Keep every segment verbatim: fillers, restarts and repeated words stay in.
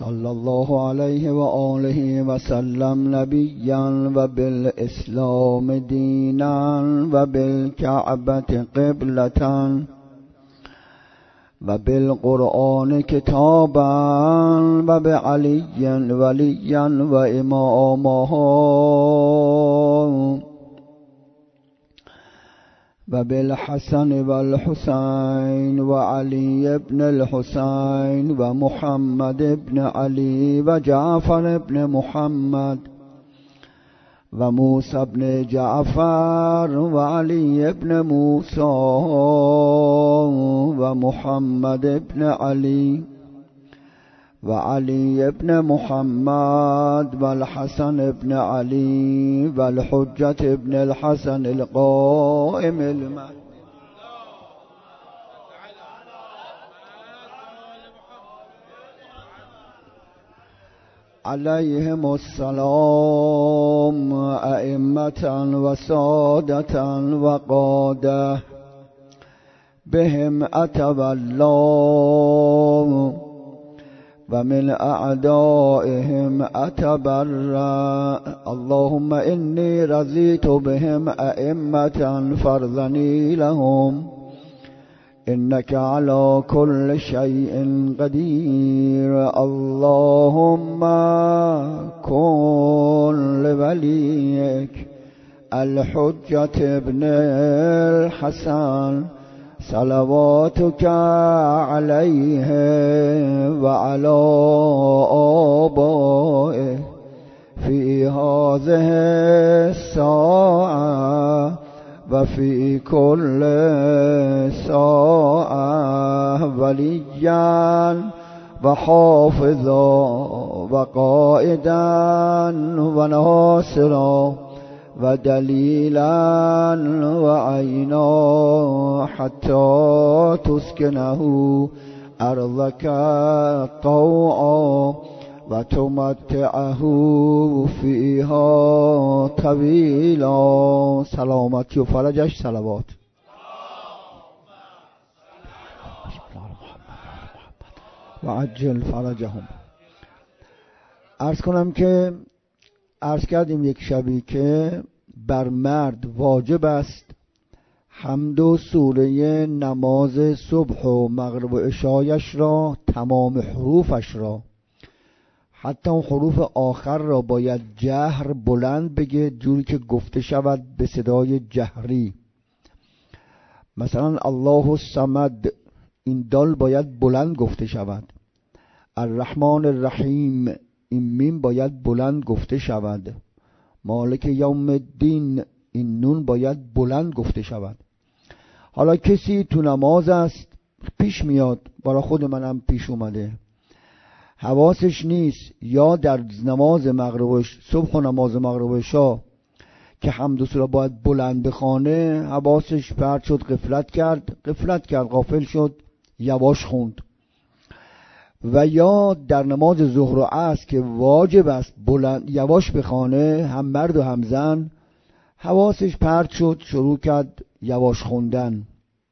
صلی الله علیه و آله و سلم نبیا و بالاسلام دینا و بالکعبة قبلة و بالقرآن کتابا و بعلی ولیا و اماما و بالحسن و الحسین و علی ابن الحسین و محمد ابن علی و جعفر ابن محمد و موسی ابن جعفر و علی ابن موسی و محمد ابن علی و علی ابن محمد و الحسن ابن علی و الحجة ابن الحسن القائم المهدی علیهم السلام ائمة و سادة و قاده بهم اتولى و من اعدائهم اتبرأ اللهم انی رضیت بهم ائمة فارضنی لهم انك على كل شيء قدير اللهم كن لوليك الحجة ابن الحسن صلواتك عليه وعلى آبائه في هذه الساعة وفي كل ساعة وليا وحافظا وقائدا وناصرا ودليلا وعينا حتى تسكنه أرضك طوعا وتمتعه فيها طويلا سلامتی و فرجش صلوات و عجل فرجهم. عرض کنم که عرض کردیم یک شبی که بر مرد واجب است حمد و سوره نماز صبح و مغرب و عشایش را تمام حروفش را حتی اون حروف آخر را باید جهر بلند بگه جوری که گفته شود به صدای جهری. مثلا الله الصمد این دال باید بلند گفته شود. الرحمن الرحیم این میم باید بلند گفته شود. مالک یوم الدین این نون باید بلند گفته شود. حالا کسی تو نماز است پیش میاد، برای خود منم پیش اومده، حواسش نیست یا در نماز مغرب صبح و نماز مغرب عشا که حمد و سوره باید بلند بخونه حواسش پرت شد، غفلت کرد غفلت کرد غافل شد، یواش خوند. و یا در نماز ظهر و عصر که واجب است بلند یواش بخونه، هم مرد و هم زن، حواسش پرت شد شروع کرد یواش خوندن.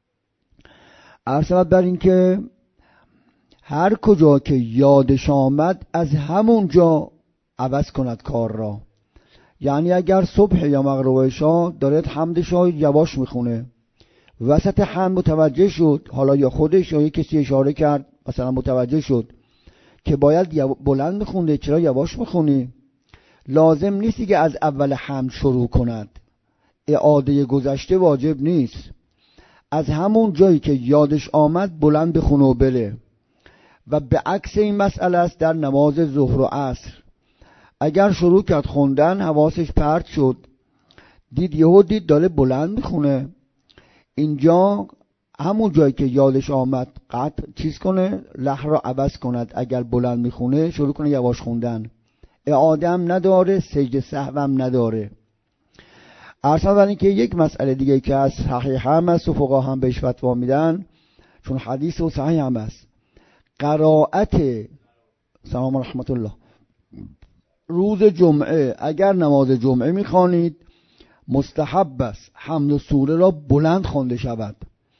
عرض بر این که هر کجا که یادش آمد از همون جا عوض کند کار را. یعنی اگر صبح یا مغرب و عشا دارد حمدش را یواش میخونه، وسط حمد متوجه شد، حالا یا خودش یا کسی اشاره کرد مثلا متوجه شد که باید بلند میخونده، چرا یواش میخونی؟ لازم نیستی که از اول حمد شروع کند، اعاده گذشته واجب نیست، از همون جایی که یادش آمد بلند بخونه و بره. و به عکس این مسئله است در نماز ظهر و عصر. اگر شروع کرد خوندن حواسش پرت شد، دید یهو دید داره بلند میخونه، اینجا همون جایی که یادش آمد قطع چیز کنه، لحن را عوض کند. اگر بلند میخونه شروع کنه یواش خوندن، اعاده هم نداره، سجده سهو هم نداره. اصلا برای اینکه یک مسئله دیگه که از صحیح هم است و فقها هم بهش فتوا میدن، چون حدیث و صحیح هم است، قرائت سلام رحمت الله روز جمعه اگر نماز جمعه میخوانید مستحب است حمد و سوره را بلند خوانده شود.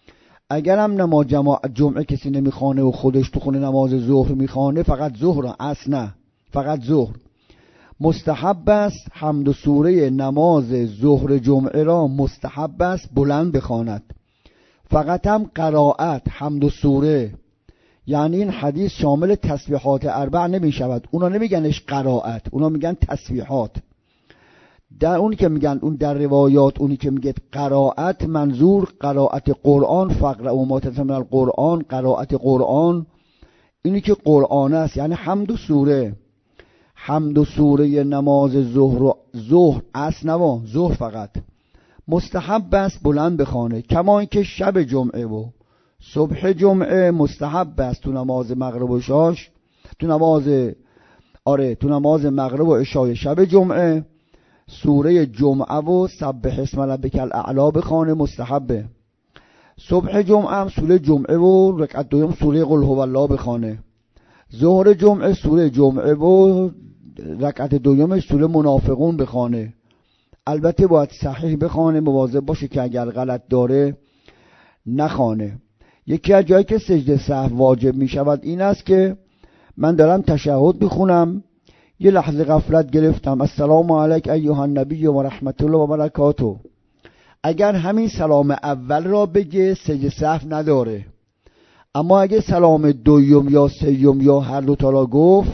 اگرم نماز جماعت جمعه کسی نمیخوانه و خودش تو خونه نماز ظهر میخوانه، فقط ظهر، اصل نه، فقط ظهر. مستحب است حمد و سوره نماز ظهر جمعه را مستحب است بلند بخواند. فقط هم قرائت حمد و سوره، یعنی این حدیث شامل تسبیحات اربع نمی شود. اونا نمیگنش قرائت، اونا میگن تسبیحات. در اونی که میگن اون در روایات اونی که میگه قرائت، منظور قرائت قرآن، فقرأوا ما تیسر من القرآن، قرائت قرآن، اینی که قرآن است، یعنی حمد و سوره. حمد و سوره نماز ظهر، ظهر اصل نوا، ظهر فقط مستحب است بلند بخوانه. کما اینکه شب جمعه و صبح جمعه مستحب است تو نماز مغرب و شاش، تو نماز آره تو نماز مغرب و عشای شب جمعه سوره جمعه و سبح اسم ربک الاعلی بخوانه، مستحبه. صبح جمعه هم سوره جمعه و رکعت دوم سوره قل هو الله بخوانه. ظهر جمعه سوره جمعه و رکعت دومش سوره منافقون بخوانه. البته باید صحیح بخوانه، مواظب باشه که اگر غلط داره نخوانه. یکی از جایی که سجده سهو واجب می شود این است که من دارم تشهد میخونم، یه لحظه غفلت گرفتم، السلام علیک ایها النبی و رحمت الله و برکاته. اگر همین سلام اول را بگه سجده سهو نداره، اما اگه سلام دوم یا سوم یا هر دو تا را گفت،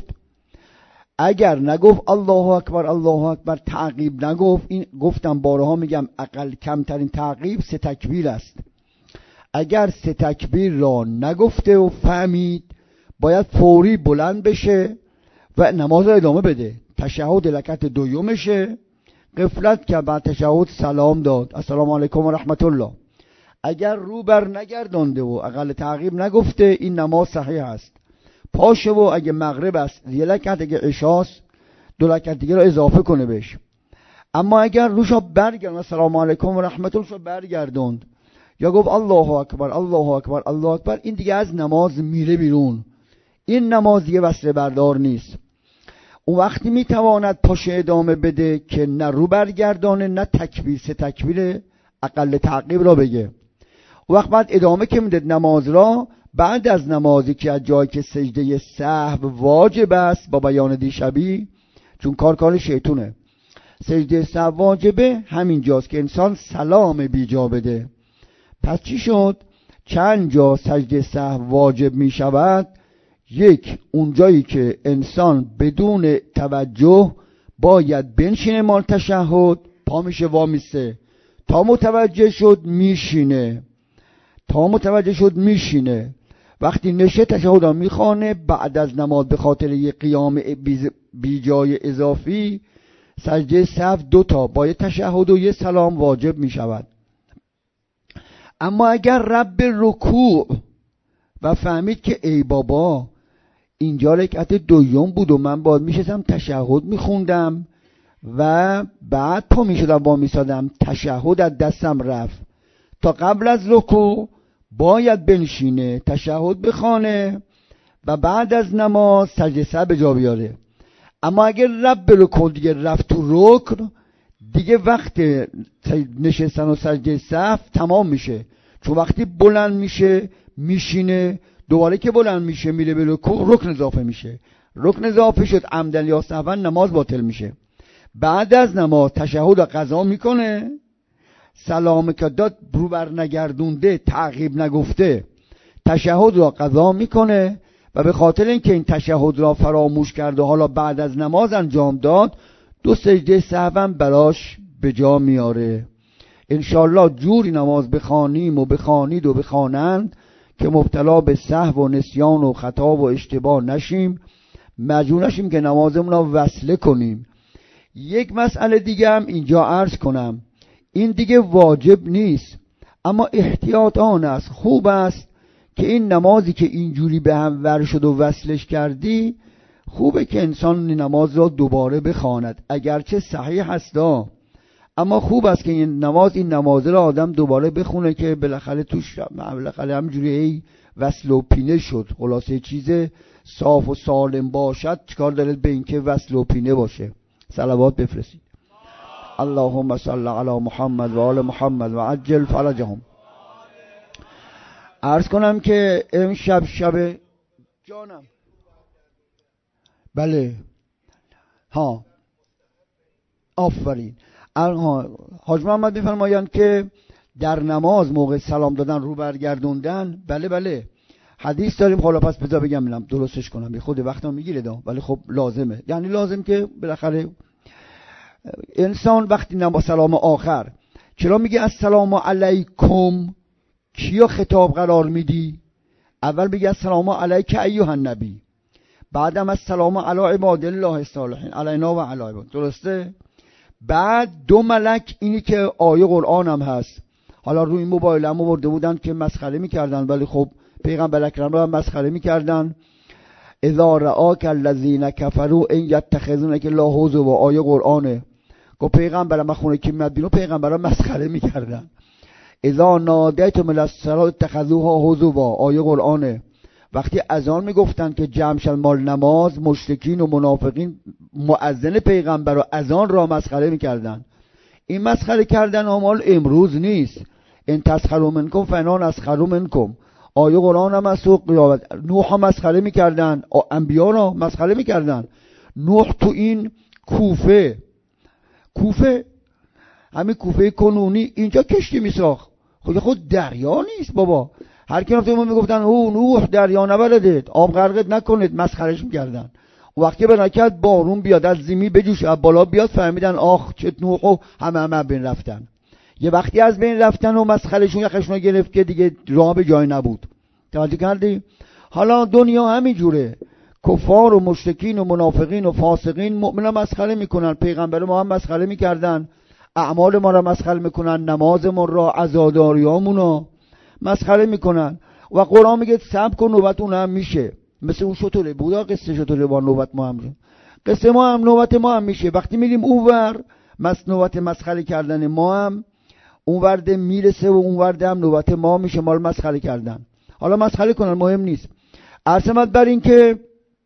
اگر نگفت الله اکبر الله اکبر، تعقیب نگفت، این گفتم بارها میگم اقل کمترین تعقیب سه تکبیر است. اگر سه تکبیر را نگفته و فهمید، باید فوری بلند بشه و نماز را ادامه بده. تشهد رکعت دومشه، غفلت که بعد تشهد سلام داد السلام علیکم و رحمت الله. اگر رو بر نگردانده و اقل تعقیب نگفته، این نماز صحیح است. پاشه و اگه مغرب است یه رکعت، اگه عشاست دو رکعت دیگه را اضافه کنه بهش. اما اگر روشا برگردون السلام علیکم و رحمت الله برگردوند یا گفت الله اکبر الله اکبر الله اکبر، این دیگه از نماز میره بیرون، این نماز دیگه وصله بردار نیست. اون وقتی میتواند پاشه ادامه بده که نه رو برگردانه نه تکبیر سه تکبیر اقل تعقیب را بگه. اون وقت بعد ادامه که میده نماز را، بعد از نمازی که از جایی که سجده سهو واجب است با بیان دیشبی، چون کار کار شیطونه، سجده سهو واجبه همین جاست که انسان سلام بیجا بده. پس چی شد؟ چند جا سجده سهو واجب می شود. یک، اونجایی که انسان بدون توجه باید بنشینه مال تشهد، پا میشه وامیسته، تا متوجه شد میشینه، تا متوجه شد میشینه. وقتی نشه تشهد را میخوانه. بعد از نماز به خاطر یک قیام بی جای اضافی سجده سهو دو تا با یه تشهد و یه سلام واجب میشود. اما اگر رب رکوع و فهمید که ای بابا اینجا رکعت دوم بود و من باید میشستم تشهد میخوندم و بعد پا میشدم با میسادم، تشهد از دستم رفت، تا قبل از رکوع باید بنشینه تشهد بخوانه و بعد از نماز سجده سهو به جا بیاره. اما اگر رب رکوع دیگه رفت تو رکن، دیگه وقت نشستن و سجده سهو تمام میشه، چون وقتی بلند میشه میشینه، دوباره که بلند میشه میره به رکوع، رکن اضافه میشه، رکن اضافه شد عمدن یا سهوا، نماز باطل میشه. بعد از نماز تشهد را قضا میکنه، سلام که داد رو بر نگردونده تعقیب نگفته تشهد را قضا میکنه و به خاطر اینکه این تشهد را فراموش کرده حالا بعد از نماز انجام داد، دو سجده سهو براش به جا میاره. انشالله جوری نماز بخوانیم و بخوانید و بخوانند که مبتلا به سهو و نسیان و خطا و اشتباه نشیم، مجبور نشیم که نمازمون را وصله کنیم. یک مسئله دیگه هم اینجا عرض کنم، این دیگه واجب نیست اما احتیاط آن است، خوب است که این نمازی که اینجوری به هم ور شد و وصلش کردی، خوبه که انسان نماز را دوباره بخواند، اگرچه صحیح هستا، اما خوب است که این نماز این نماز را آدم دوباره بخونه که بالاخره توش بالاخره همجوری وصل و پینه شد. خلاصه چیز صاف و سالم باشد، چیکار داره به اینکه وصل و پینه باشه. صلوات بفرستید. اللهم صل علی محمد و آل محمد و عجل فرجهم. عرض کنم که امشب شب جانم بله ها آفرین. حاج محمد میفرمایند که در نماز موقع سلام دادن رو برگردوندن، بله بله حدیث داریم. حالا پس بذار بگم میلم درستش کنم، به خود وقتم میگیره دا، ولی خب لازمه، یعنی لازم که بالاخره انسان وقتی نماز سلام آخر چرا میگه السلام علیکم، کیو خطاب قرار میدی؟ اول بگه السلام علیک ایها النبی، بعدم السلام علی عباد الله الصالحین علینا و علی عباد، درسته؟ بعد دو ملک، اینی که آیه قرآن هم هست. حالا روی موبایل هم برده بودن که مسخره میکردن، ولی خب پیغمبر اکرم رو هم مسخره میکردن. اذا رآک الذین کفروا ان یتخذونک لا هزوا، آیه قرآنه. گفت پیغمبر ما خونه که میاد بیرون پیغمبرا مسخره میکردن. اذا نادیتم الی الصلاة اتخذوها هزوا، آیه قرآنه. وقتی اذان میگفتن که جمع شل مال نماز، مشرکین و منافقین مؤذن پیغمبر و اذان را مسخره میکردن. این مسخره کردن مال امروز نیست. ان تسخروا منکم فانا نسخر منکم، آیه قرآن هم از سوق قیامت. نوح ها مسخره میکردن، انبیا را مسخره میکردن. نوح تو این کوفه کوفه همین کوفه کنونی اینجا کشتی میساخت، خود خود دریا نیست بابا. هر کی رفته من میگفتن او نوح دریا نبلدید، آب غرقت نکنید، مسخرهش میکردن. وقتی به نکت بارون بیاد از زمین بجوشه از بالا بیاد، فهمیدن آخ چه نوح و همه همه بین رفتن. یه وقتی از بین رفتن و مسخرهشون یخشون گرفت که دیگه راه به جای نبود. توجه کردی؟ حالا دنیا همین جوره، کفار و مشرکین و منافقین و فاسقین مؤمنا مسخره میکنن، پیغمبر ما هم مسخره میکردن، اعمال ما را مسخره میکنن، نمازمون را، عزاداریامون را مسخره میکنن. و قرآن میگه صبر کن نوبت اون هم میشه. مثل اون شطوره بودا قصه شطوره با نوبت ما هم قصه ما هم نوبت ما هم میشه. وقتی میریم اونور مس نوبت مسخره کردن ما هم اون ورده میرسه و اون ورده هم نوبت ما میشه مال مسخره کردن. حالا مسخره کنن مهم نیست. عرضمت بر این که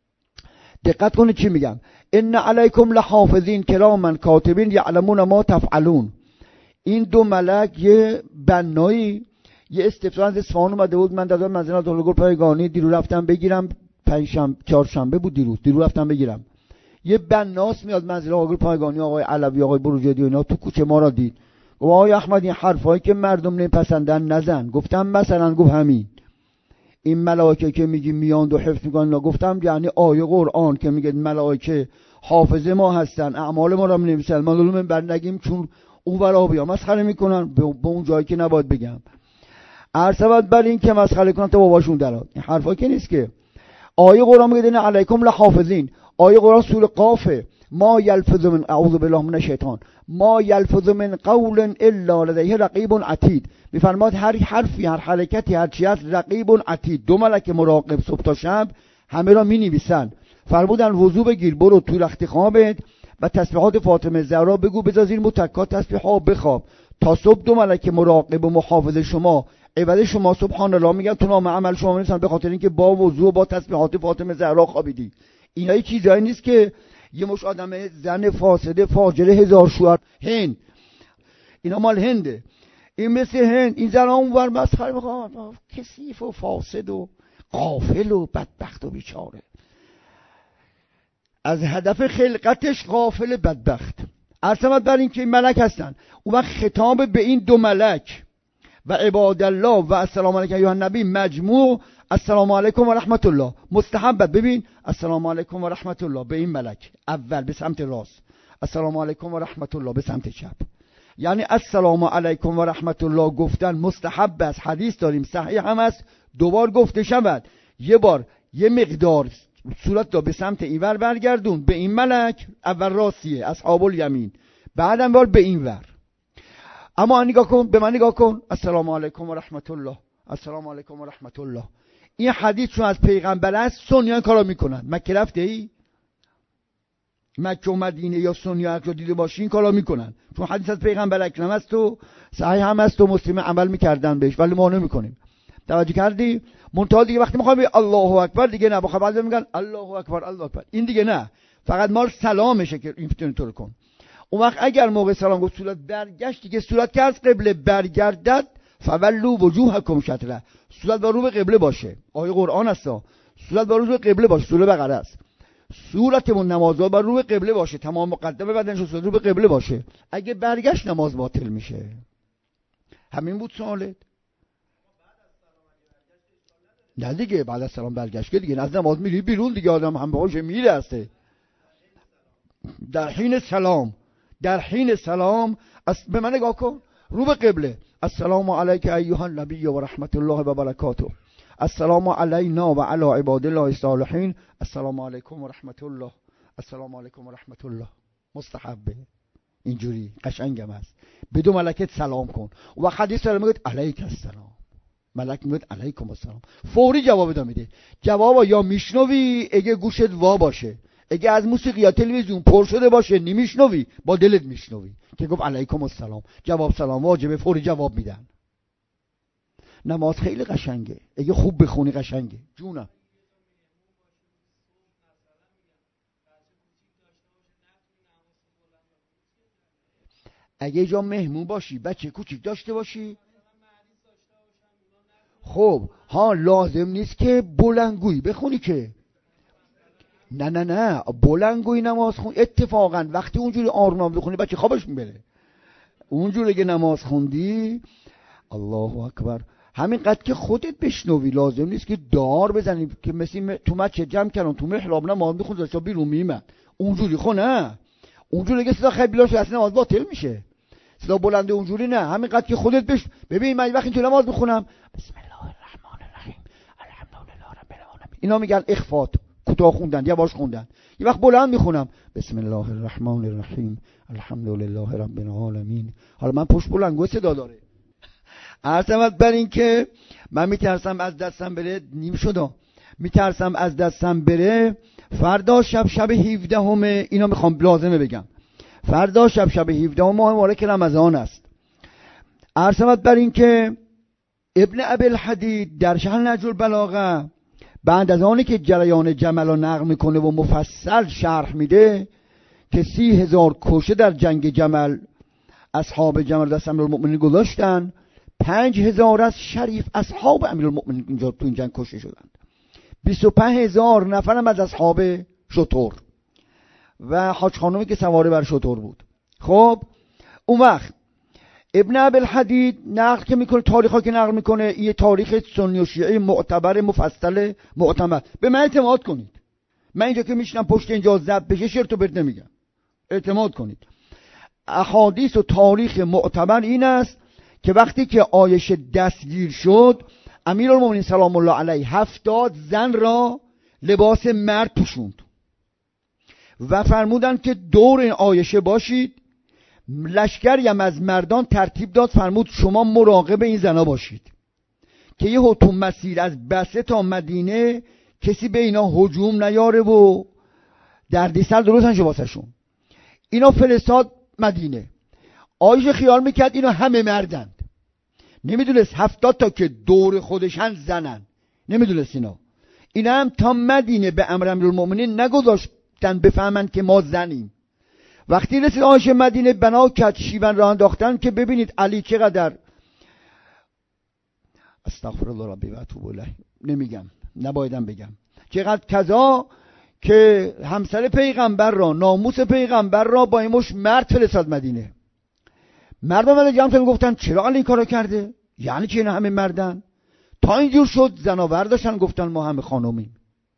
دقت کنید چی میگم. ان علیکم لحافظین کراما کاتبین یعلمون ما تفعلون. این دو ملک یه بنایی یه استفسار از اصفهان اومده بود، من دادم منزل دولگل پایگانی، دیرو رفتم بگیرم، پنجشنبه چهارشنبه بود دیروز، دیرو رفتم بگیرم. یه بناس میاد منزل دولگل پایگانی، آقای علوی آقای بروجردی و اینا، تو کوچه ما را دید. گفت آقای احمد این حرفایی که مردم نمیپسندن نزن. گفتم مثلا؟ گفت همین این ملائکه که میگی میاند و حفظ میکنن. گفتم یعنی آیه قرآن که میگه ملائکه حافظ ما هستن، اعمال ما را مینویسن، ما لزوم بر نگیم چون اون ورا بیا مسخره میکنن به اون جایی که نباید بگم. عرض بر این که مسخره کنن تا باباشون درات. این حرفا که نیست که. آیه قرآن میگه علیکم لحافظین، آیه قرآن سوره قافه، ما یلفظ من اعوذ بالله من الشیطان ما یلفظ من قول الا لدیه رقیب عتید. میفرماد هر حرفی، هر حرکتی، هر چیز رقیب عتید، دو ملک مراقب صبح تا شب همه را مینویسن. فرمودن وضو بگیر، برو تو رخت خوابت و تسبیحات فاطمه زهرا بگو، بذار زیر متکا تسبیحات بخواب تا صبح. دو ملک مراقب و محافظ شما عباد شما سبحان الله میگن تو نام عمل شما میرسن، به خاطر اینکه با وضو و با تسبیحات فاطمه زهرا خوابیدی. اینا هیچ چیزایی نیست که یه مش آدم زن فاسده فاجره هزار شوهر هند، اینا مال هنده. این مثل هند، این زن اونور مسخره میخوان، کثیف و فاسد و غافل و بدبخت و بیچاره، از هدف خلقتش غافل بدبخت. عرضمت بر این که این ملک هستن. اون وقت خطاب به این دو ملک و عباد الله و السلام علیکم ایها النبی مجموع السلام علیکم و رحمت الله مستحبت. ببین السلام علیکم و رحمت الله به این ملک اول به سمت راست، السلام علیکم و رحمت الله به سمت چپ. یعنی السلام علیکم و رحمت الله گفتن مستحب است. حدیث داریم صحیح هم است، دوبار گفته شود. یه بار یه مقدار صورت دا به سمت اینور برگردون به این ملک، اول راستیه اصحاب الیمین، بعدم بار به این ور. اما نگاه کن، به من نگاه کن، السلام علیکم و رحمت الله، السلام علیکم و رحمت الله. این حدیث چون از پیغمبر است سنیان کارا میکنن. مکه رفته ای؟ مکه و مدینه یا سنیان رو دیده باشین کارا میکنن، چون حدیث از پیغمبر اکرم است و صحیح هم است و مسلم عمل میکردن بهش، ولی ما نمیکنیم. توجه کردی؟ منتها دیگه وقتی میخوام الله اکبر دیگه نه، بخوام بعضی میگن الله اکبر الله اکبر، این دیگه نه، فقط مال سلامشه که این طور کن. اون وقت اگر موقع سلام گفت صورت برگشت دیگه، صورت که از قبله برگردد فولوا وجوهکم شطره، صورت با رو به قبله باشه. آیه قرآن است، صورت با رو به قبله باشه، سوره بقره است. صورتمون نمازها با رو به قبله باشه، تمام مقدمه بدنش صورت رو به قبله باشه. اگه برگشت نماز باطل میشه. همین بود سوالت؟ نه دیگه، بعد از سلام برگشت که دیگه از نماز میری بیرون دیگه، آدم هم باهاش میره هسته. در حین سلام، در حین سلام از به من نگاه کن، رو به قبله. السلام علیک ایها النبی و رحمت الله و برکاته، السلام علینا و علی عباد الله الصالحین، السلام علیکم و رحمت الله، السلام علیکم و رحمت الله. مستحبه، اینجوری قشنگم هست. بدون ملکت سلام کن. و حدیث داره میگه علیک السلام، ملک میگه علیکم السلام، فوری جواب میده. جواب یا میشنوی اگه گوشت وا باشه، اگه از موسیقی یا تلویزیون پر شده باشه نمیشنوی، با دلت میشنوی که گفت علیکم السلام. جواب سلام واجبه، فوری جواب میدن. نماز خیلی قشنگه، اگه خوب بخونی قشنگه. جونم اگه جا مهمون باشی، بچه کوچیک داشته باشی، خب ها لازم نیست که بلندگویی بخونی که. نه نه نه بلندگویی نماز خون. اتفاقا وقتی اونجوری آروم بخونی بچه خوابش میبره. اونجوری که نماز خوندی الله اکبر همینقدر که خودت بشنوی، لازم نیست که دار بزنی که مثل تو مسجد جمع کردن تو محراب نماز میخوند داشتا بیرون میمد. اونجوری خونه، اونجوری که صدا خیلی بلند اصلا نماز باطل میشه. صدا بلنده اونجوری نه، همینقدر که خودت بش. ببین من وقتی تو نماز میخونم بسم الله الرحمن الرحیم الحمدلله رب العالمین، اینا میگن اخفات، کوتاه خوندن، یواش خوندن. یه وقت بلند میخونم بسم الله الرحمن الرحیم الحمدلله رب العالمین. حالا من پشت بلندگو صدا داره. عرضمت بر این که من میترسم از دستم بره، نیم شده، میترسم از دستم بره. فردا شب شب هفدهم، اینا میخوام لازمه بگم، فردا شب شب هفدهم ماه مبارک رمضان است. عرضمت بر این که ابن ابی الحدید در شرح نهج البلاغه بعد از آنی که جریان جمل رو نقل میکنه و مفصل شرح میده که سی هزار کشته در جنگ جمل اصحاب جمل دست امیرالمؤمنین گذاشتن، پنج هزار از شریف اصحاب امیرالمؤمنین اینجا تو این جنگ کشته شدند، بیست و پنج هزار نفرم از اصحاب شتر و حاج خانومی که سواره بر شتر بود. خب اون وقت ابن ابی الحدید نقل که میکنه، تاریخا که نقل میکنه، یه تاریخ سنی و شیعه معتبر مفصل معتمد، به من اعتماد کنید. من اینجا که میشنم پشت اینجا ضبط بشه شرط و پرت نمیگم، اعتماد کنید. احادیث و تاریخ معتبر این است که وقتی که عایشه دستگیر شد، امیرالمومنین سلام الله علیه هفتاد زن را لباس مرد پوشوند و فرمودند که دور این عایشه باشید. لشکری هم از مردان ترتیب داد، فرمود شما مراقب این زنا باشید که یه هتون مسیر از بسه تا مدینه کسی به اینا هجوم نیاره و دردسر درست نشه واسهشون. اینا فرستاد مدینه. عایشه خیال میکرد اینا همه مردند، نمیدونست هفتاد تا که دور خودشن زنن، نمیدونست اینا اینا هم تا مدینه به امر امیرالمؤمنین نگذاشتن بفهمن که ما زنیم. وقتی رسید عایشه مدینه، بنا کرد شیون را انداختن که ببینید علی چقدر استغفرالله ربی و اتوب الیه، نمیگم نبایدم بگم، چقدر کذا که همسر پیغمبر را، ناموس پیغمبر را با این مش مرد فرستاد مدینه. مردم ولی جمع شدن گفتن چرا علی این کارو کرده؟ یعنی که اینا همه مردن؟ تا اینجور شد زناور داشتن گفتن ما همه خانومیم.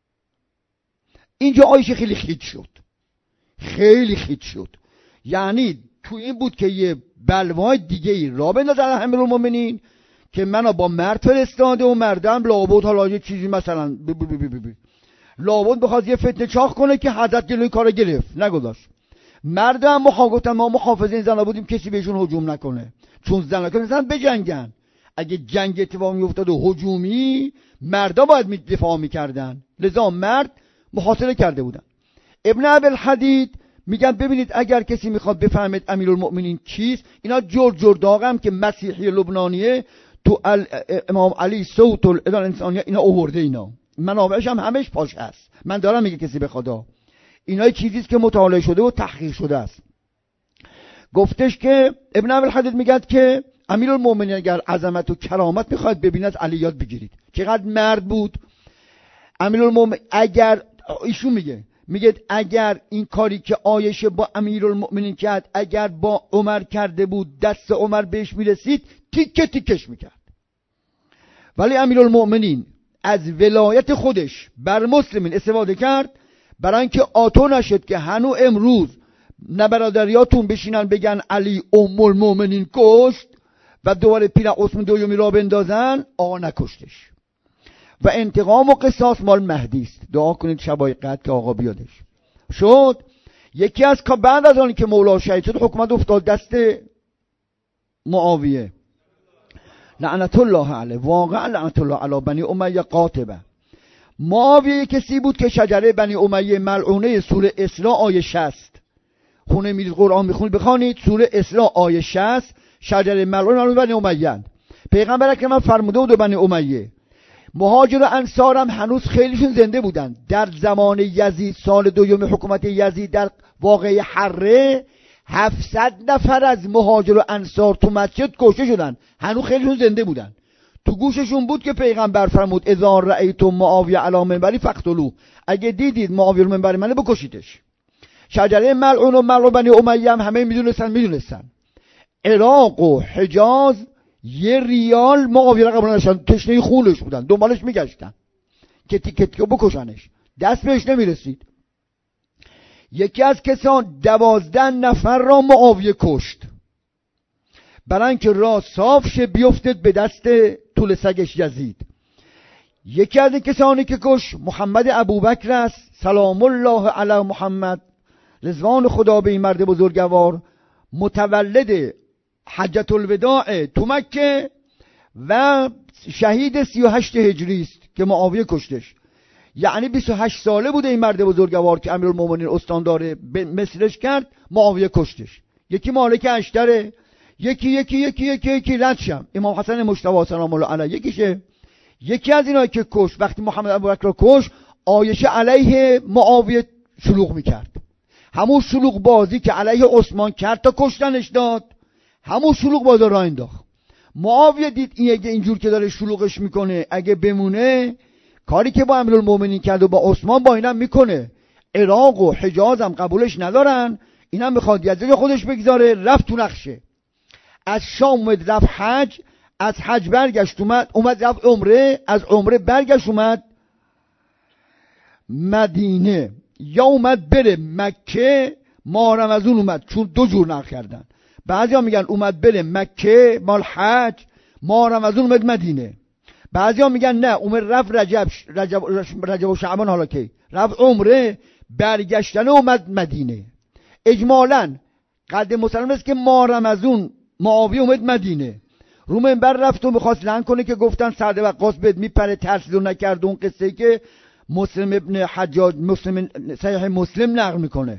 اینجا عایشه خیلی خیت شد، خیلی خیت شد. یعنی تو این بود که یه بلوای دیگه ای را بندازن امیرالمومنین که منو با مرد فرستاده و مردم لابد حالا یه چیزی مثلا بی بی بی بی بی. لابد بخواد یه فتنه چاخ کنه که حضرت جلوی کارو گرفت، نگذاشت. مردم مخا گفتن ما محافظ این زنا بودیم کسی بهشون هجوم نکنه، چون زنا که مثلا بجنگن. اگه جنگ اتفاق میافتاد و هجومی، مردا باید دفاع میکردن، لذا مرد محاصره کرده بودن. ابن ابی الحدید میگن ببینید اگر کسی میخواد بفهمید امیرالمؤمنین کیست، اینا جور جور داغم که مسیحی لبنانیه تو امام علی صوت الادان انسانیه اینا آورده، اینا منابعش هم همش پاش هست، من دارم میگه کسی به خدا، اینا چیزیست که مطالعه شده و تحقیق شده است. گفتش که ابن ابی الحدید میگه که امیرالمومنین اگر عظمت و کرامت میخواید ببینید از علی یاد بگیرید. چقدر مرد بود امیرالمومنین. اگر ایشون میگه میگه اگر این کاری که عایشه با امیرالمومنین کرد اگر با عمر کرده بود دست عمر بهش میرسید تیکه تیکش میکرد. ولی امیرالمومنین از ولایت خودش بر مسلمین استفاده کرد برای اینکه آتو نشد که هنو امروز نه برادریاتون بشینن بگن علی ام المؤمنین کشت و دوباره پیر عثمان دویمی را بندازن. آقا نکشتش و انتقام و قصاص مال مهدی است. دعا کنید شبای قدر که آقا بیادش. شد یکی از که بعد از آنی که مولا شهید شد حکومت افتاد دست معاویه لعنت الله علیه. واقعا لعنت الله علی بنی امیه قاطبه. معاویه کسی بود که شجره بنی امیه ملعونه سوره اسراء آیه شصت خونه میرید قرآن میخونید بخوانید سوره اسراء آیه شصت شجره ملعونه بنی امیه. پیغمبر اکرم فرموده بود بنی امیه مهاجر و انصارم هنوز خیلیشون زنده بودن. در زمان یزید سال دوم حکومت یزید در واقعه حره هفتصد نفر از مهاجر و انصار تو مسجد کشته شدن. هنوز خیلیشون زنده بودن. تو گوششون بود که پیغمبر فرمود اذا رأیتم معاویه علی منبری فقتلوه. اگه دیدید معاویه رو منبر منه بکشیدش. شجره ملعون و ملعون بنی امیه هم همه میدونستن میدونستن عراق و حجاز یه ریال معاویه را قبول نداشتن. تشنه خونش بودن دنبالش میگشتن که تیکه تیکه بکشنش. دست بهش نمیرسید. یکی از کسان دوازده نفر را معاویه کشت برای اینکه راه صاف شه بیفتد به دست طول سگش یزید. یکی از کسانی که کش محمد ابوبکر است سلام الله علی محمد. رضوان خدا به این مرد بزرگوار متولد حجت الوداع تو مکه و شهید سی و هشت هجری است که معاویه کشتش. یعنی بیست و هشت ساله بوده این مرد بزرگوار که امیرالمومنین استاندار مصرش کرد معاویه کشتش. یکی مالک اشتره یکی یکی یکی یکی یکی ردشم امام حسن مجتبی سلام الله علیه یکیشه. یکی از اینا که کش وقتی محمد ابوبکر را کش عایشه علیه معاویه شلوغ میکرد. همون شلوغ بازی که علیه عثمان کرد تا کشتنش داد همون شلوغ بازی را انداخت. معاویه دید این اگه اینجور که داره شلوغش میکنه اگه بمونه کاری که با امیرالمومنین کرد و با عثمان با اینم میکنه. عراق و حجاز هم قبولش ندارن. اینم میخواد یزید خودش بگذاره. رفت تو نقشه. از شام اومد رفت حج. از حج برگشت اومد اومد رفت عمره. از عمره برگشت اومد مدینه. یا اومد بره مکه ماه رمضان اومد چون دو جور نقل کردن. بعضی ها میگن اومد بره مکه مال حج ماه رمضان اومد مدینه. بعضی ها میگن نه اومد رفت رجب رجب, رجب و شعبان حالا که رفت عمره برگشتن اومد مدینه. اجمالاً قد مسلم است که ماه رمضان معاویه اومد مدینه رو منبر رفت و میخواست لعن کنه که گفتن سعد وقاص بهت میپره ترسید و نکرد. اون قصه که مسلم ابن حجاج مسلم صحیح مسلم نقل میکنه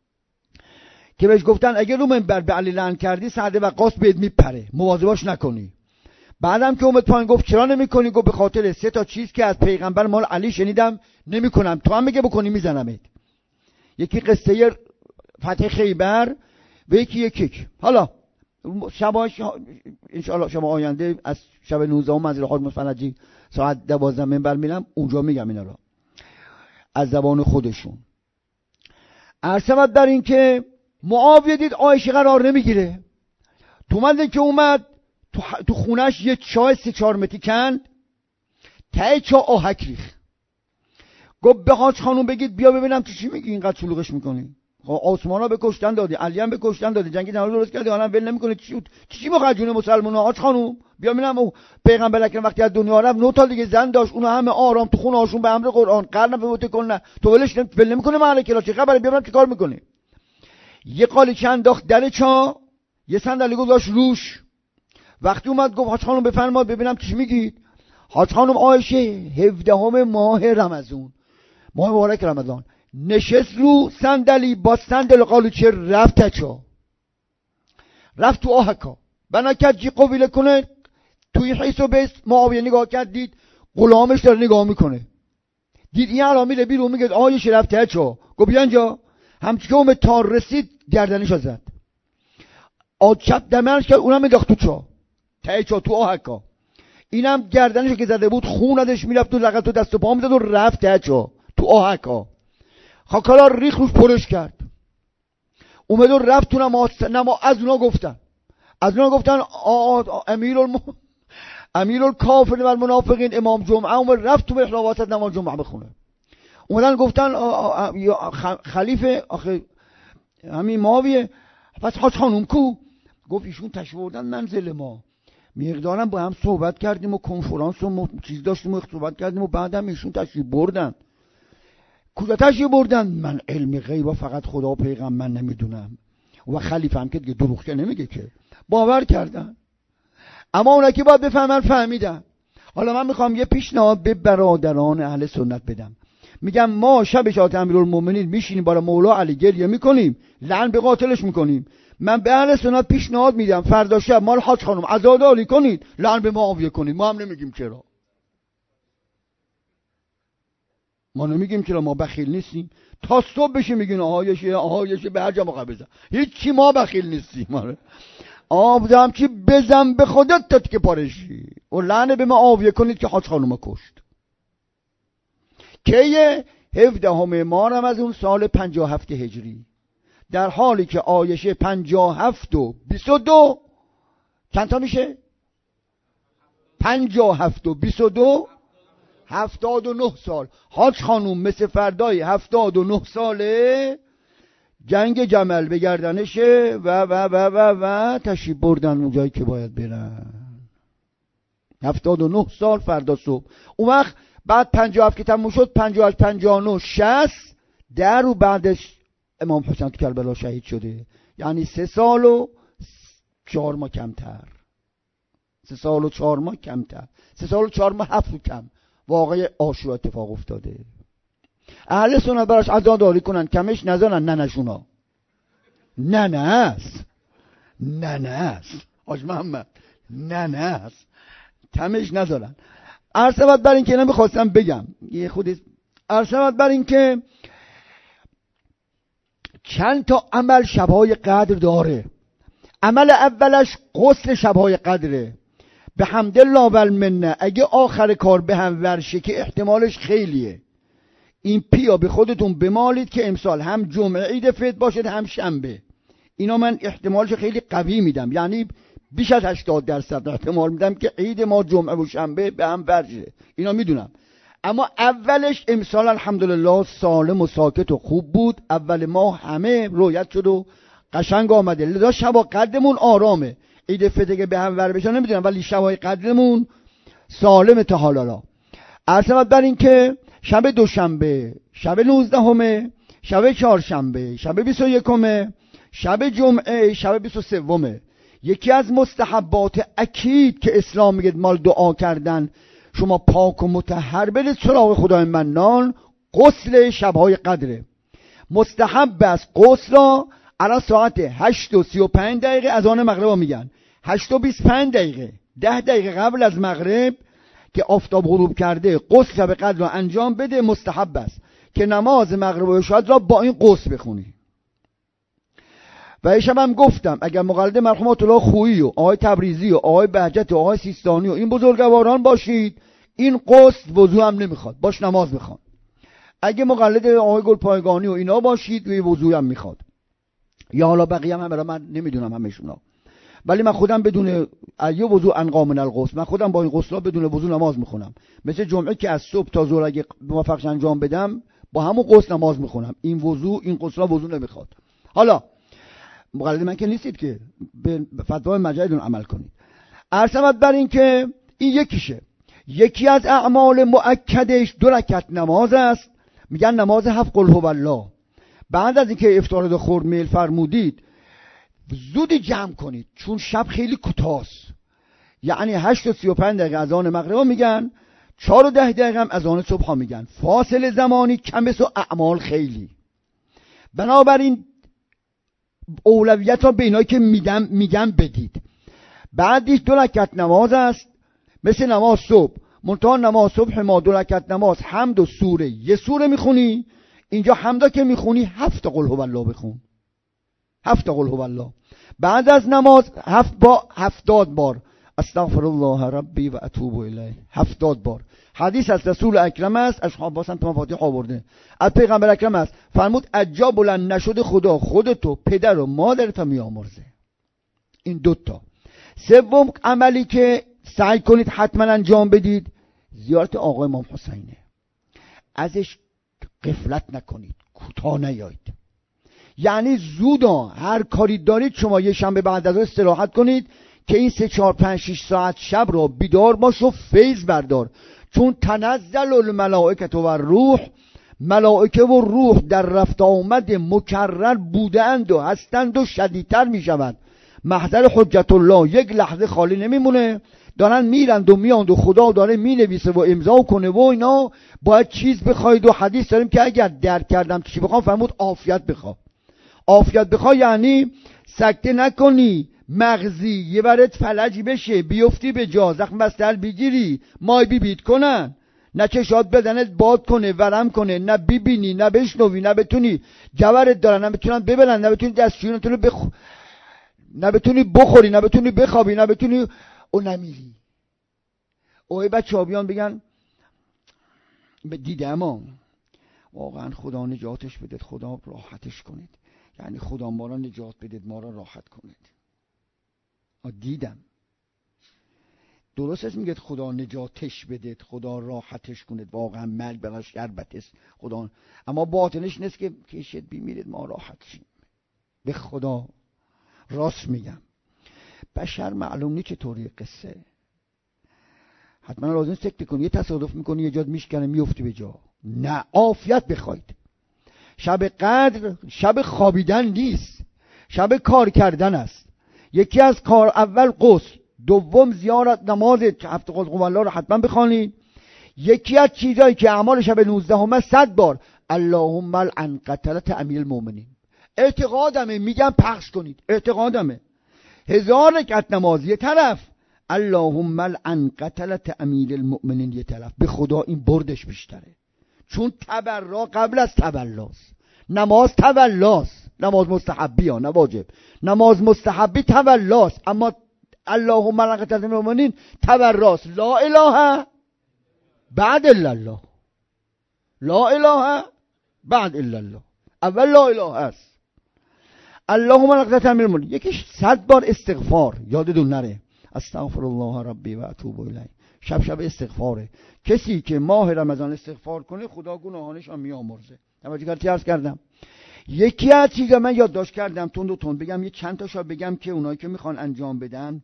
که بهش گفتن اگه رو منبر به علی لعن کردی سعد وقاص بهت میپره مواظبش نکنی. بعدم که اومد پایین گفت چرا نمیکنی؟ گفت به خاطر سه تا چیز که از پیغمبر مال علی شنیدم نمیکنم تو هم میگه بکنی میزنمت. یکی قصه فتح خیبر و یکی یکی. حالا شباش انشاءالله شما آینده از شب نوزدهم منزل حاج مفرجی ساعت دوازده منبر میرم اونجا میگم اینا را از زبان خودشون. عرض در این که معاویه دید عایشه قرار نمیگیره. تو مده که اومد تو, تو خونش یه چای سه چهار متری کند ته چا آهک ریخ. گفت به حاج خانوم بگید بیا ببینم تو چی میگی اینقدر شلوغش میکنی. عثمان ها به کشتن دادی علی هم به کشتن دادی جنگی نماز درست کردی حالا ول نمیکنه چی چی میخواد جون مسلمونا؟ حاج خانوم بیا ببینم او پیغمبر اکرم وقتی از دنیا رفت نه تا دیگه زن داشت اونا همه آرام تو خونه هاشون به امر قرآن قرن به موت کن. تو ولش ول نمیکنه مالک را چه خبره؟ بیا ببینم چیکار میکنه. یه قالیچه انداخت در چا یه صندلی گذاشت روش. وقتی اومد گفت حاج خانوم بفرمایید ببینم چی میگید. حاج خانوم عایشه هفدهم ماه رمضان ماه مبارک رمضان نشست رو صندلی با صندل قالیچه رفت چا رفت تو آهکا بنا کرد جی قبیله کنه توی حیث و بیس. معاویه نگاه کرد دید غلامش داره نگاه میکنه دید این الان میره بیرون میگه عایشه رفت چا. گفت بیا اینجا. همچی که اومد تار رسید گردنش زد آد چپ دمرش کرد اونم انداخت تو چا. ته چاه تو آهکا. اینم گردنشو که زده بود خونش میرفت تو لغت و دست و پا میزد و رفت ته چاه تو آهکا. خاکالا ریخ روش پرش کرد، اومد و رفت تو نماز. نما از اونا گفتن از اونا گفتن امیر الم... امیر الکافرین و المنافقین امام جمعه اومد رفت تو محراب واسط نماز جمعه بخونه. اومدن گفتن آ آ خلیفه آخه همین معاویه، پس حاج خانوم کو؟ گفت ایشون تشریف بردن منزل ما، مقدارم با هم صحبت کردیم و کنفرانس و چیز داشتیم و صحبت کردیم و بعدم ایشون تشریف بردن. کجا تشریف بردن؟ من علم غیب فقط خدا و پیغمبر نمیدونم و خلیفه هم که دیگه دروغ که نمیگه که. باور کردن، اما اونا که باید بفهمن فهمیدن. حالا من میخوام یه پیشنهاد به برادران اهل سنت بدم. میگم ما شب شهادت امیرالمومنین میشینیم برای مولا علی گریه میکنیم، لعن به قاتلش میکنیم. من به اهل سنت پیشنهاد میدم فردا شب مال حاج خانم عزاداری کنید، لعن به معاویه کنید. ما هم نمیگیم چرا، ما نمیگیم چرا، ما بخیل نیستیم. تا صبح بشه میگین آهایشه آهایشه به هر جا موقع بزن، هیچی ما بخیل نیستیم. آره آب دم چی بزن به خودت تت که پارشی و لعنه به معاویه کنید که حاج خانومو کشت. که هفدهم ماه از اون سال پنجاه و هفت هجری، در حالی که عایشه پنجاه و هفت و بیست و دو چند تا میشه؟ پنجاه و هفت و بیست و دو هفتاد و نه سال. حاج خانوم مثل فردای هفتاد و نه ساله جنگ جمل به گردنشه و و و و و تشریف بردن اون جایی که باید برن. هفتاد و نه سال فردا صبح. اون وقت بعد پنجاه و هفت که تموم شد پنجاه و هشت پنجاه و نه شصت در رو بعدش امام حسین تو کربلا شهید شده، یعنی سه سال و چهار ماه کمتر، سه سال و چهار ماه کمتر، سه سال و چهار ماه هفت رو کم واقعی عاشورا اتفاق افتاده. اهل سنت براش عزاداری کنن، کمش نزنن. نه نشونا نه نه است نه نه است حاج محمد نه نه است کمش نذارن. عرض بر این که نمیخواستم بگم یه خودی عرض بر این که چند تا عمل شبهای قدر داره. عمل اولش غسل شبهای قدره. به حمدالله و المنه اگه آخر کار به هم ورشه که احتمالش خیلیه، این پیا به خودتون بمالید که امسال هم جمعه عید فطر باشه هم شنبه. اینا من احتمالش خیلی قوی میدم، یعنی بیش از هشتاد درصد احتمال میدم که عید ما جمعه و شنبه به هم ورشه. اینا میدونم. اما اولش امسال الحمدلله سالم و ساکت و خوب بود. اول ما همه رویت شد و قشنگ آمده، لذا شب قدرمون آرامه. عید فطر که به هم ور بشه نمیدونم، ولی شبای قدرمون سالم تا حالا. عرض بر این که شب دوشنبه، شب نوزدهمه، شب چهارشنبه، شب بیست و یکمه، شب جمعه، شب بیست و سومه. یکی از مستحبات اکید که اسلام میگه مال دعا کردن شما پاک و مطهر برید سراغ خدای منان، غسل شبهای قدره. مستحب است غسل را الان ساعت هشت و سی و پنج دقیقه از آن مغرب میگن، هشت و بیست و پنج دقیقه، ده دقیقه قبل از مغرب که آفتاب غروب کرده غسل شب قدر را انجام بده. مستحب است که نماز مغرب و عشا را با این غسل بخونی. و شب هم گفتم اگر مقلد مرحومات الله خویی و آقای تبریزی و آقای بهجت و آقای سیستانی و این بزرگواران باشید، این غسل وضو هم نمیخواد، باش نماز میخواد. اگه مقلد آقای گلپایگانی و اینا باشید و وضو هم میخواد، یا حالا بقیه هم, هم من نمیدونم همشونا، ولی من خودم بدون ایو وضو انقا من الغسل، من خودم با این غسلا بدون وضو نماز میخونم. مثل جمعه که از صبح تا ظهر اگه موفقش انجام بدم با همون غسل نماز میخونم. این وضو این غسلا وضو نمیخواد. حالا مقلد من که نیستید که به فتوای مجاهدون عمل کنید. عرض بر این که این یکیشه. یکی از اعمال مؤکدش دو رکعت نماز است. میگن نماز هفت قل هو الله. بعد از اینکه افطار رو خورد میل فرمودید زودی جمع کنید، چون شب خیلی کوتاست. یعنی هشت و سی و پنج دقیقه از آن مغرب میگن، چهار و ده دقیقه هم از آن صبح میگن. فاصله زمانی کم است و اعمال خیلی. بنابراین اولویت را به اینایی که میدم میگم بدید. بعدیش دو رکعت نماز است مثل نماز صبح. منتها نماز صبح ما دو رکعت نماز حمد و سوره یه سوره میخونی. اینجا حمدا که میخونی هفت قل هو الله بخون، هفت قل هو الله. بعد از نماز هفت با هفتاد بار استغفر الله ربی و اتوب الیه هفتاد بار. حدیث از رسول اکرم است، اصحاب باسم تو مفاتیح آورده، از پیغمبر اکرم است، فرمود اجا بلند نشده خدا خودتو پدر و مادرت میامرزه. این دوتا. سوم عملی که سعی کنید حتما انجام بدید زیارت آقا امام حسینه. ازش غفلت نکنید، کوتاه نیایید. یعنی زودا هر کاری دارید شما یه شنبه بعد از استراحت کنید که این سه چهار پنج شش ساعت شب رو بیدار باش و فیض بردار، چون تنزل الملائکه و روح، ملائکه و روح در رفت آمد مکرر بودند و هستند و شدیدتر می شود. محضر حجت الله یک لحظه خالی نمیمونه، دارن میرند و میاند و خدا داره مینویسه و امضا کنه و اینا. باید چیز بخواید و حدیث داریم که اگر درک کردم چی بخوام، فرمود عافیت بخوا. عافیت بخوا یعنی سکته نکنی، مغزی یه برت فلجی بشه بیفتی به جا، زخم بستر بگیری، مای بی بیت کنن، نه چشات بدنت باد کنه ورم کنه، نه ببینی نه بشنوی، نه بتونی جورت دارن نه بتونن ببرن، نه بتونی دستشویی نتونی بخ... نه بتونی بخوری، نه بتونی بخوابی، نه بتونی او نمیری. اوه بچه ها بیان بگن دیدم ها واقعا خدا نجاتش بدید، خدا راحتش کنید، یعنی خدا ما را نجات بدید، ما را راحت کنید. دیدم درست است میگه خدا نجاتش بدید، خدا راحتش کنید، واقعا مرگ براش شربت است خدا، اما باطنش نیست که کشید بیمیرید ما راحت شیم. به خدا راست میگم، بشر معلوم نیست چطوری قصه، حتما لازم سکته کنی، یه تصادف میکنی یه جاد میشکنه میفتی به جا. نه، عافیت بخواید. شب قدر شب خوابیدن نیست، شب کار کردن است. یکی از کار اول غسل، دوم زیارت نماز هفت قل الله رو حتما بخوانید. یکی از چیزایی که اعمال شب نوزدهم صد بار اللهم لعن قتلة امیر المؤمنین. اعتقادمه، میگم پخش کنید، اعتقادمه. هزار رکعت نماز یه طرف، اللهم لعن قتلة امیر المؤمنین یه طرف. به خدا این بردش بیشتره، چون تبرا قبل از تولاست. نماز تولاست، نماز مستحبی ها نه واجب، نماز مستحبی تولاست، اما اللهم لعن قتلة امیر المؤمنین تبراست. لا اله بعد الا الله، لا اله بعد الا الله، اول لا اله است. اللهم لعن قتلة امیر المؤمنین. یکیش صد بار استغفار، یادتون نره، استغفر الله ربی و اتوب الیه. شب شب استغفاره. کسی که ماه رمضان استغفار کنه خدا گناهانش هم میامرزه. توجه کردی عرض کردم. یکی از چیزا من یادداشت کردم تون دو تون بگم، یه چند تاشو بگم که اونایی که میخوان انجام بدن.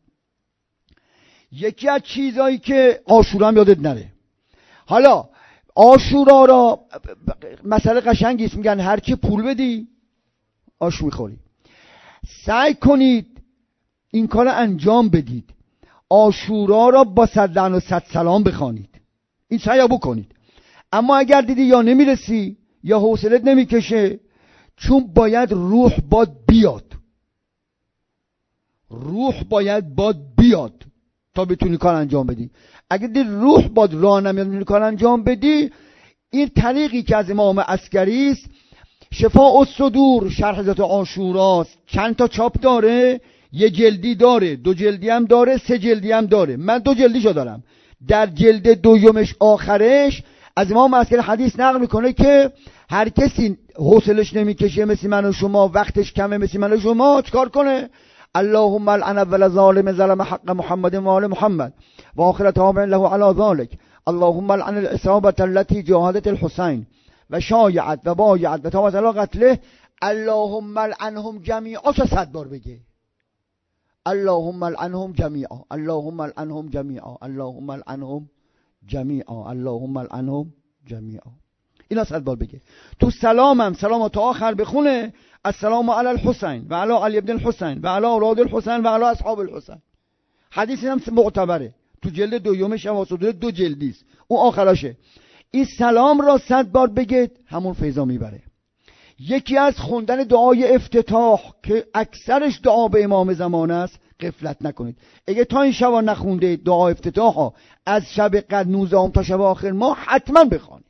یکی از چیزایی که عاشورا هم یادت نره. حالا عاشورا را مسئله قشنگی است، میگن هر کی پول بدی آش میخوری. سعی کنید این کار انجام بدید، عاشورا را با صد لعن و صد سلام بخوانید، این سعی بکنید. اما اگر دیدی یا نمیرسی یا حوصلت نمیکشه، چون باید روح باد بیاد، روح باید باد بیاد تا بتونی کار انجام بدی. اگر دیدی روح باد راه نمیاد بتونی کار انجام بدی، این طریقی که از امام عسکری است، شفاء الصدور شرح ذات عاشوراست، چند تا چاپ داره، یه جلدی داره، دو جلدی هم داره، سه جلدی هم داره. من دو جلدیشو دارم. در جلد دومش آخرش از امام عسکری حدیث نقل میکنه که هر کسی حوصلش نمیکشه مثل من و شما، وقتش کمه مثل من و شما، چکار کنه؟ اللهم لعن اول ظالم ظلم حق محمد و آل محمد و آخر تابع له علی ذلك. اللهم لعن العصابة التي جاهدت الحسین و شایعت و بایعت و تابت علی قتله. اللهم لعنهم جمیعا. چه صد بار بگه اللهم لعنهم جمیعا، اللهم لعنهم جمیعا، اللهم لعنهم جمیعا، اللهم لعنهم جمیعا. اینا صد بار بگه. تو سلامم سلام تا آخر بخونه السلام علی الحسین و علی علی ابن الحسین و علی اولاد الحسین و علی اصحاب الحسین. حدیث هم معتبره، تو جلد دومش هم واسه دو جلدی است، اون آخراشه. این سلام را صد بار بگید، همون فیضا میبره. یکی از خوندن دعای افتتاح که اکثرش دعا به امام زمان است، غفلت نکنید. اگه تا این شب نخونده دعا افتتاح ها از شب قدر نوزدهم تا شب آخر ما حتما بخوانید.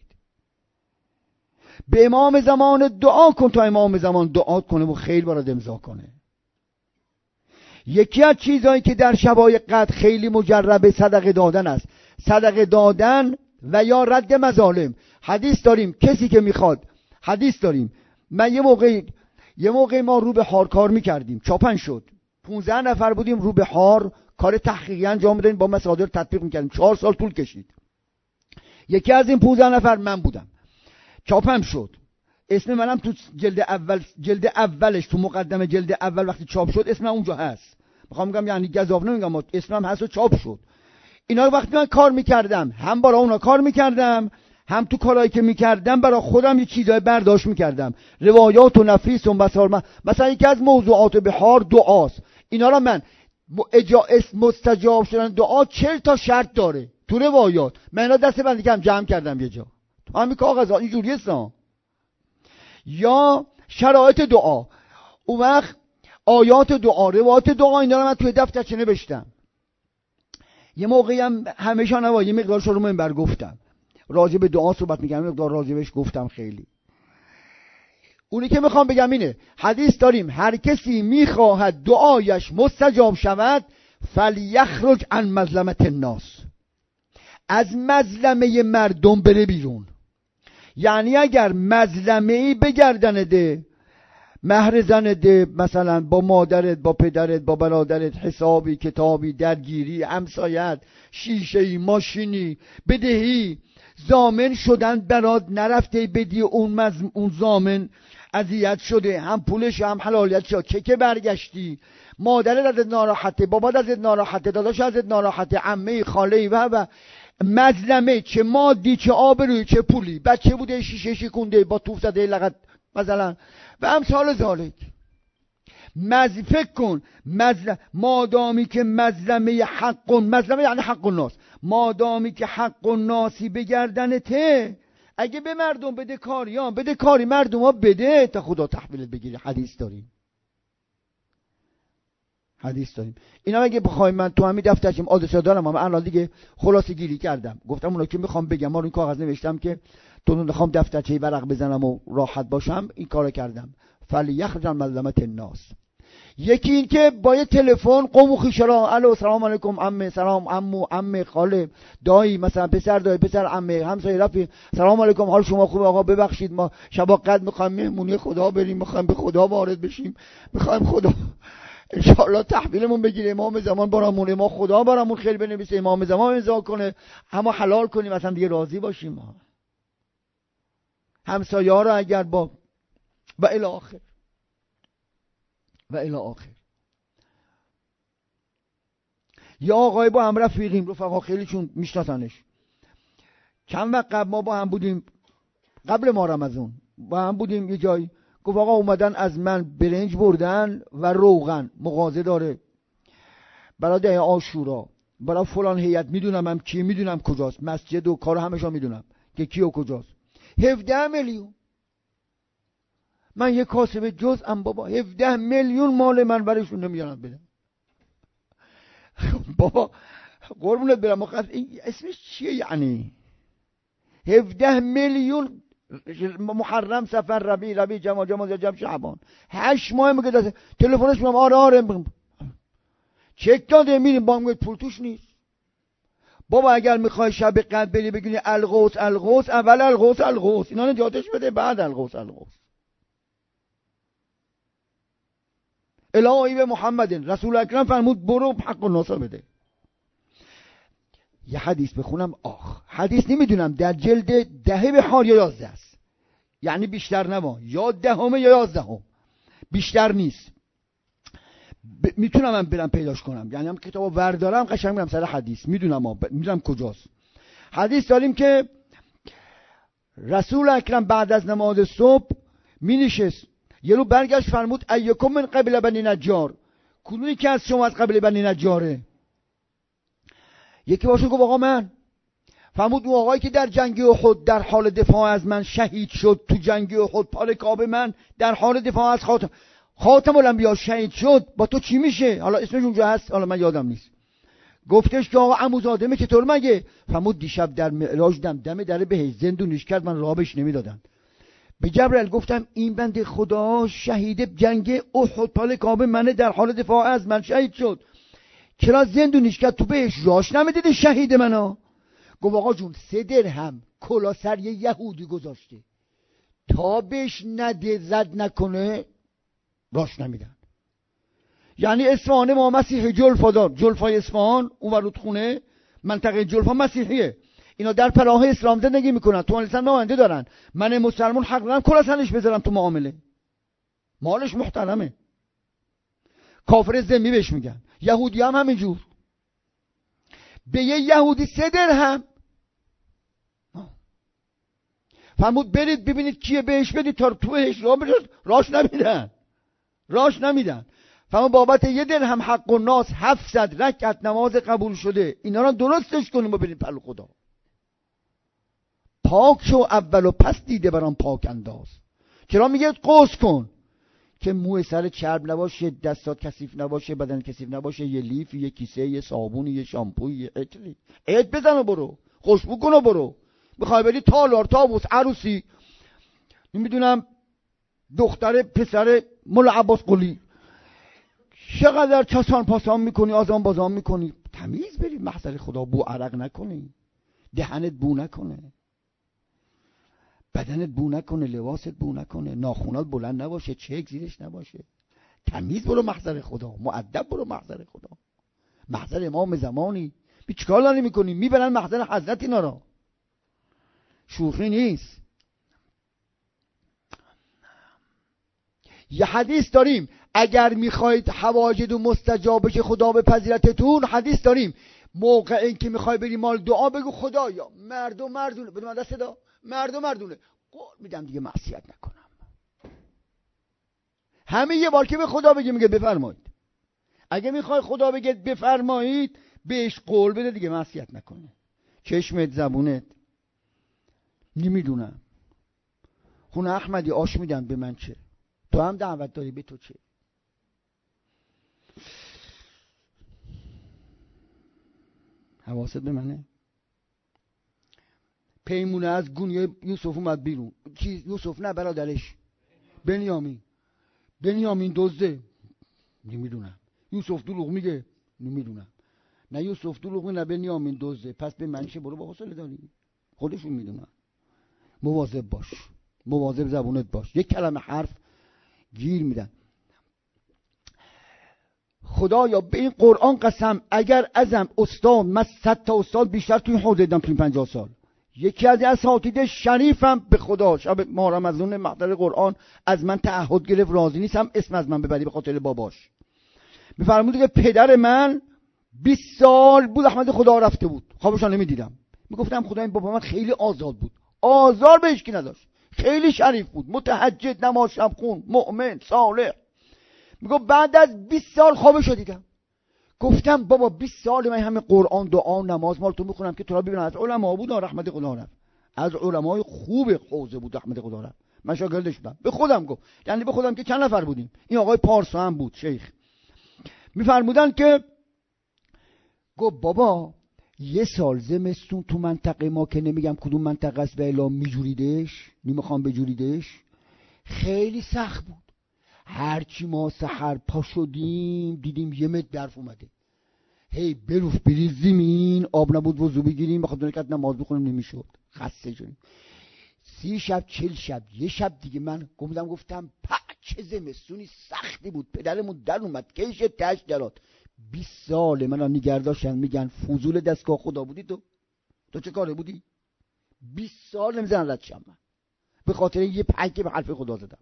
به امام زمان دعا کن تا امام زمان دعا کنه و خیر برات امضا کنه. یکی از چیزهایی که در شبای قدر خیلی مجربه صدقه دادن است. صدقه دادن و یا رد مظالم. حدیث داریم کسی که میخواد، حدیث داریم من یه موقع یه موقع ما رو به حار کار میکردیم، چاپن شد، پونزده نفر بودیم رو به حار کار تحقیقی انجام میدادیم، با مصادر تطبیق میکردیم، چهار سال طول کشید. یکی از این پونزده نفر من بودم. چاپم شد، اسم منم تو جلد اول جلد اولش تو مقدمه جلد اول وقتی چاپ شد اسمم اونجا هست. میخوام بگم یعنی گزاف نمیگم، اسمم هست و چاپ شد. اینا رو وقتی من کار میکردم هم برای اونا کار میکردم، هم تو کارهایی که میکردم برای خودم یه چیزای برداشت میکردم، روایات و نفیس و مسائل. مثلا یکی از موضوعات بهار دعاست. اینا رو من اجا مستجاب شدن دعا چهل تا شرط داره تو روایات، من اینا دسته بندی کردم جمع کردم یه جا تو همین کاغذها اینجوریه سا. یا شرایط دعا، اون وقت آیات دعا، روایات دعا، اینا رو من توی دفترچه نوشتم. یه موقعی هم همیشه نوا یه مقدار شروع منبر گفتم راجع به دعا صحبت می‌کردم، مقدار راجع بهش گفتم خیلی. اونی که میخوام بگم اینه، حدیث داریم هر کسی میخواهد دعایش مستجاب شود فلیخرج عن مظلمت الناس، از مظلمه مردم بره بیرون. یعنی اگر مظلمه‌ای بگردن ده، مهر زن ده، مثلا با مادرت، با پدرت، با برادرت، حسابی کتابی، درگیری، همسایت، شیشه‌ای، ماشینی، بدهی، ضامن شدن برات نرفته بدی، اون مزم اون ضامن اذیت شده، هم پولش هم حلالیت شد، چه که برگشتی، مادرت ازت ناراحته، بابات ازت ناراحته، داداش ازت ناراحته، عمه، خاله و و مظلمه، چه مادی چه آبرویی چه پولی، بچه بوده شیشه شکونده با توف زده لغت مثلا و امثال ذالک. مز فکر کن مظلم مادامی که مظلمه حق، مظلمه یعنی حق الناس، مادامی که حق الناسی بگردنته، اگه به مردم بده کاریان بده کاری مردم ها بده تا خدا تحویلت بگیره. حدیث داریم حدیث داریم اینا اگه بخوایم من تو همین دفترچم آدرس دارم، اما الان دیگه خلاصه گیری کردم، گفتم اونا که میخوام بگم، ما رو این کاغذ نوشتم که تو میخوام دفترچه ورق بزنم و راحت باشم، این کارو کردم. فلیخرج عن مظلمت الناس. یکی این که با یه تلفن قوم و خویشرا، الو سلام علیکم عمه، سلام عمو، عمه، خاله، دایی، مثلا پسر دایی، پسر عمه، همسایه، رفیق، سلام علیکم حال شما خوبه آقا، ببخشید ما شب قدر میخوایم مهمونی خدا بریم، میخوایم به خدا وارد بشیم، میخوایم خدا ان شاء الله تحویلمون بگیره، امام زمان برامون، ما خدا برامون خیر بنویسه، امام زمان امضا کنه، اما حلال کنیم مثلا دیگه راضی باشیم ما. همسایه ها رو اگر با و الی آخر و الی آخر. یا آقای با هم رفیقیم، رفقا خیلی چون میشناسنش، چند وقت قبل ما با هم بودیم، قبل ما رمضان با هم بودیم یه جایی، گفت آقا اومدن از من برنج بردن و روغن، مغازه داره برای ده عاشورا، برای فلان هیئت، میدونم هم کی، میدونم کجاست، مسجد و کار همشا میدونم که کی و کجاست. هفده میلیون من یه کاسب جز ام بابا، هفده میلیون مال من برایشون نمیارم بدم. بابا قربونت برم، مقصد این اسمش چیه یعنی؟ هفده میلیون محرم، سفر، ربیع، ربیع، جمادی، جمادی، رجب، شعبان، هشت ماه میگه دست تلفنش میگم آره آره چک داده، میریم با میگه پول توش نیست. بابا اگر میخوای شب قدر بری بگونی الغوث الغوث، اول الغوث الغوث اینا نجاتش بده، بعد الغوث الغوث. الهی به محمد رسول اکرم فرمود برو حق الناس بده. یه حدیث بخونم، آخ حدیث نمیدونم در جلد دهه بهار یا یازده است، یعنی بیشتر نما، یا دهمه یا یازدهم، بیشتر نیست. ب... میتونم من برم پیداش کنم، یعنی هم کتابو وردارم قشنگ میرم سر حدیث، میدونم ب... میدونم کجاست. حدیث داریم که رسول اکرم بعد از نماز صبح می نشست، یه رو برگشت فرمود ایکم من قبل بنی نجار، کدومی که از شما از قبل بنی نجاره؟ یکی باشون گفت آقا من. فرمود اون آقایی که در جنگ احد در حال دفاع از من شهید شد، تو جنگ احد پال کعبه من در حال دفاع از خاتم خاتم الانبیا شهید شد، با تو چی میشه؟ حالا اسمش اونجا هست، حالا من یادم نیست. گفتش که آقا عموزاده چطور مگه؟ فرمود دیشب در معراج دم دم در بهشت زندونیش کرد، من راه بهش نمیدادن. به جبرئیل گفتم این بنده خدا شهید جنگ احد پال کعبه منه، در حال دفاع از من شهید شد. چرا زندونیش کرد تو بهش راش نمیدیده شهید منو؟ گفت آقا جون سه درهم کلا سر یه یهودی گذاشته، تا بهش نده زد نکنه راش نمیدن. یعنی اصفهان ما مسیحی جلفا دار، جلفای اصفهان اون ورود خونه منطقه جلفا مسیحیه، اینا در پناه اسلام زندگی میکنن، تو لیسان نماینده دارن. من مسلمان حق دارم کلا سنش بذارم تو معامله، مالش محترمه. کافر ذمی بهش میگن. یهودی هم همینجور، به یه یهودی سه درهم فرمود برید ببینید کیه بهش بدید تا توش را برید، راش نمیدن راش نمیدن فرمود بابت یه درهم حق و ناس هفتصد رکعت نماز قبول شده، اینا رو درستش کنیم و برید پلو خدا. پاک شو اول و پس دیده برام پاک انداز. چرا میگه قوس کن؟ که موی سر چرب نباشه، دستات کثیف نباشه، بدن کثیف نباشه، یه لیف، یه کیسه، یه صابون، یه شامپو، یه عطری، عید بزن و برو، خوشبو کن و برو. میخوای بری تالار، تابوس، عروسی، نمیدونم دختر پسر مولا عباس قلی، چقدر چسان پاسان میکنی، آزان بازان میکنی، تمیز بری محضر خدا، بو عرق نکنی، دهنت بو نکنه، بدنت بو نکنه، لباست بو نکنه، ناخونات بلند نباشه، چک زیرش نباشه، تمیز برو محضر خدا، مؤدب برو محضر خدا. محضر امام زمانی بی چیکار داری میکنی؟ میبرن محضر حضرت اینا را، شوخی نیست. یه حدیث داریم اگر میخواید حواجد و مستجاب بشه خدا به پذیرتتون، حدیث داریم موقع این که میخوای بری مال دعا بگو خدایا مردم مردونه، بده من دست دا، مردم مردونه، قول میدم دیگه معصیت نکنم. همه یه بار که به خدا بگی میگه بفرمایید. اگه میخوای خدا بگه بفرمایید بهش قول بده دیگه معصیت نکنه. چشمت، زبونت، نمیدونم خونه احمدی آش میدن به من چه؟ تو هم دعوت داری به تو چه؟ حواست به منه؟ پیمونه از گونی یوسف اومد بیرون. چیز یوسف نه برادرش بنیامین. بنیامین دزده، نمیدونم. یوسف دروغ میگه، نمیدونم. نه یوسف دروغ میگه نه بنیامین دزده، پس به منشه برو با حوصله داری، خودشون میدونن. مواظب باش، مواظب زبونت باش، یک کلمه حرف گیر میدن. خدایا به این قرآن قسم اگر ازم استاد، من صد تا استاد بیشتر توی این حوزه دیدم توی پنجاه سال. یکی از اساتید شریفم به خدا شب ماه رمضان محضر قرآن از من تعهد گرفت راضی نیستم اسم از من ببری به خاطر باباش. میفرمود که پدر من بیست سال بود احمد خدا رفته بود، خوابش نمیدیدم. میگفتم خدا این بابا من خیلی آزاد بود، آزار بهش کی نداشت، خیلی شریف بود، متهجد، نماز شب خون، مؤمن، صالح. میگه بعد از بیست سال خوابش دیدم. گفتم بابا بیست سال من همه قرآن، دعا، نماز مال تو میخونم که تو را ببینم. از علما بود رحمت خدا رفت، از علمای خوب حوزه بود رحمت خدا رفت. من شاگردش بودم. به خودم گفت، یعنی به خودم که چند نفر بودیم، این آقای پارسا هم بود شیخ. میفرمودن که گفت بابا یه سال زمستون تو منطقه ما که نمیگم کدوم منطقه است و الا میجوریدش، نمیخوام بجوریدش، خیلی سخت بود. هرچی ما سحر پا شدیم دیدیم یه متر برف اومده، هی بروف بریزیم این آب نبود وضو بگیریم بخاطر اینکه نماز بخونیم نمیشد، خسته شدیم. سی شب چل شب یه شب دیگه من گفتم گفتم چه زمستونی سختی بود، پدرمون در اومد کیش تش درات. بیست سال منو نگرداشتن میگن فضول دستگاه خدا بودی تو تو چه کاره بودی؟ بیست سال نمیزنن رد شم من به خاطر یه پنکه به حرف خدا زدم.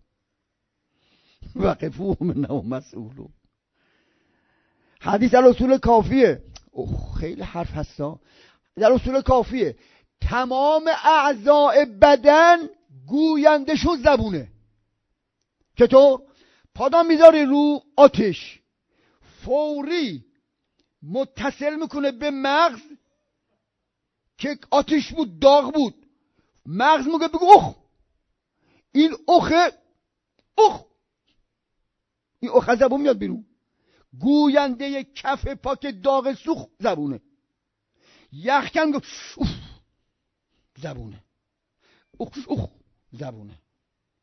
وقفو منو مسئولو. حدیث در اصول کافیه. اوه خیلی حرف هستا. در اصول کافیه تمام اعضاء بدن گویندشون زبونه. چطور؟ پادام میذاری رو آتش، فوری متصل میکنه به مغز که آتش بود، داغ بود، مغز میگه بگو اخ، این اخه، اخ، این اخ زبون میاد بیرون. گوینده کف پاک داغ سوخ زبونه. یخکن گفت اوف زبونه، اخ اخ زبونه.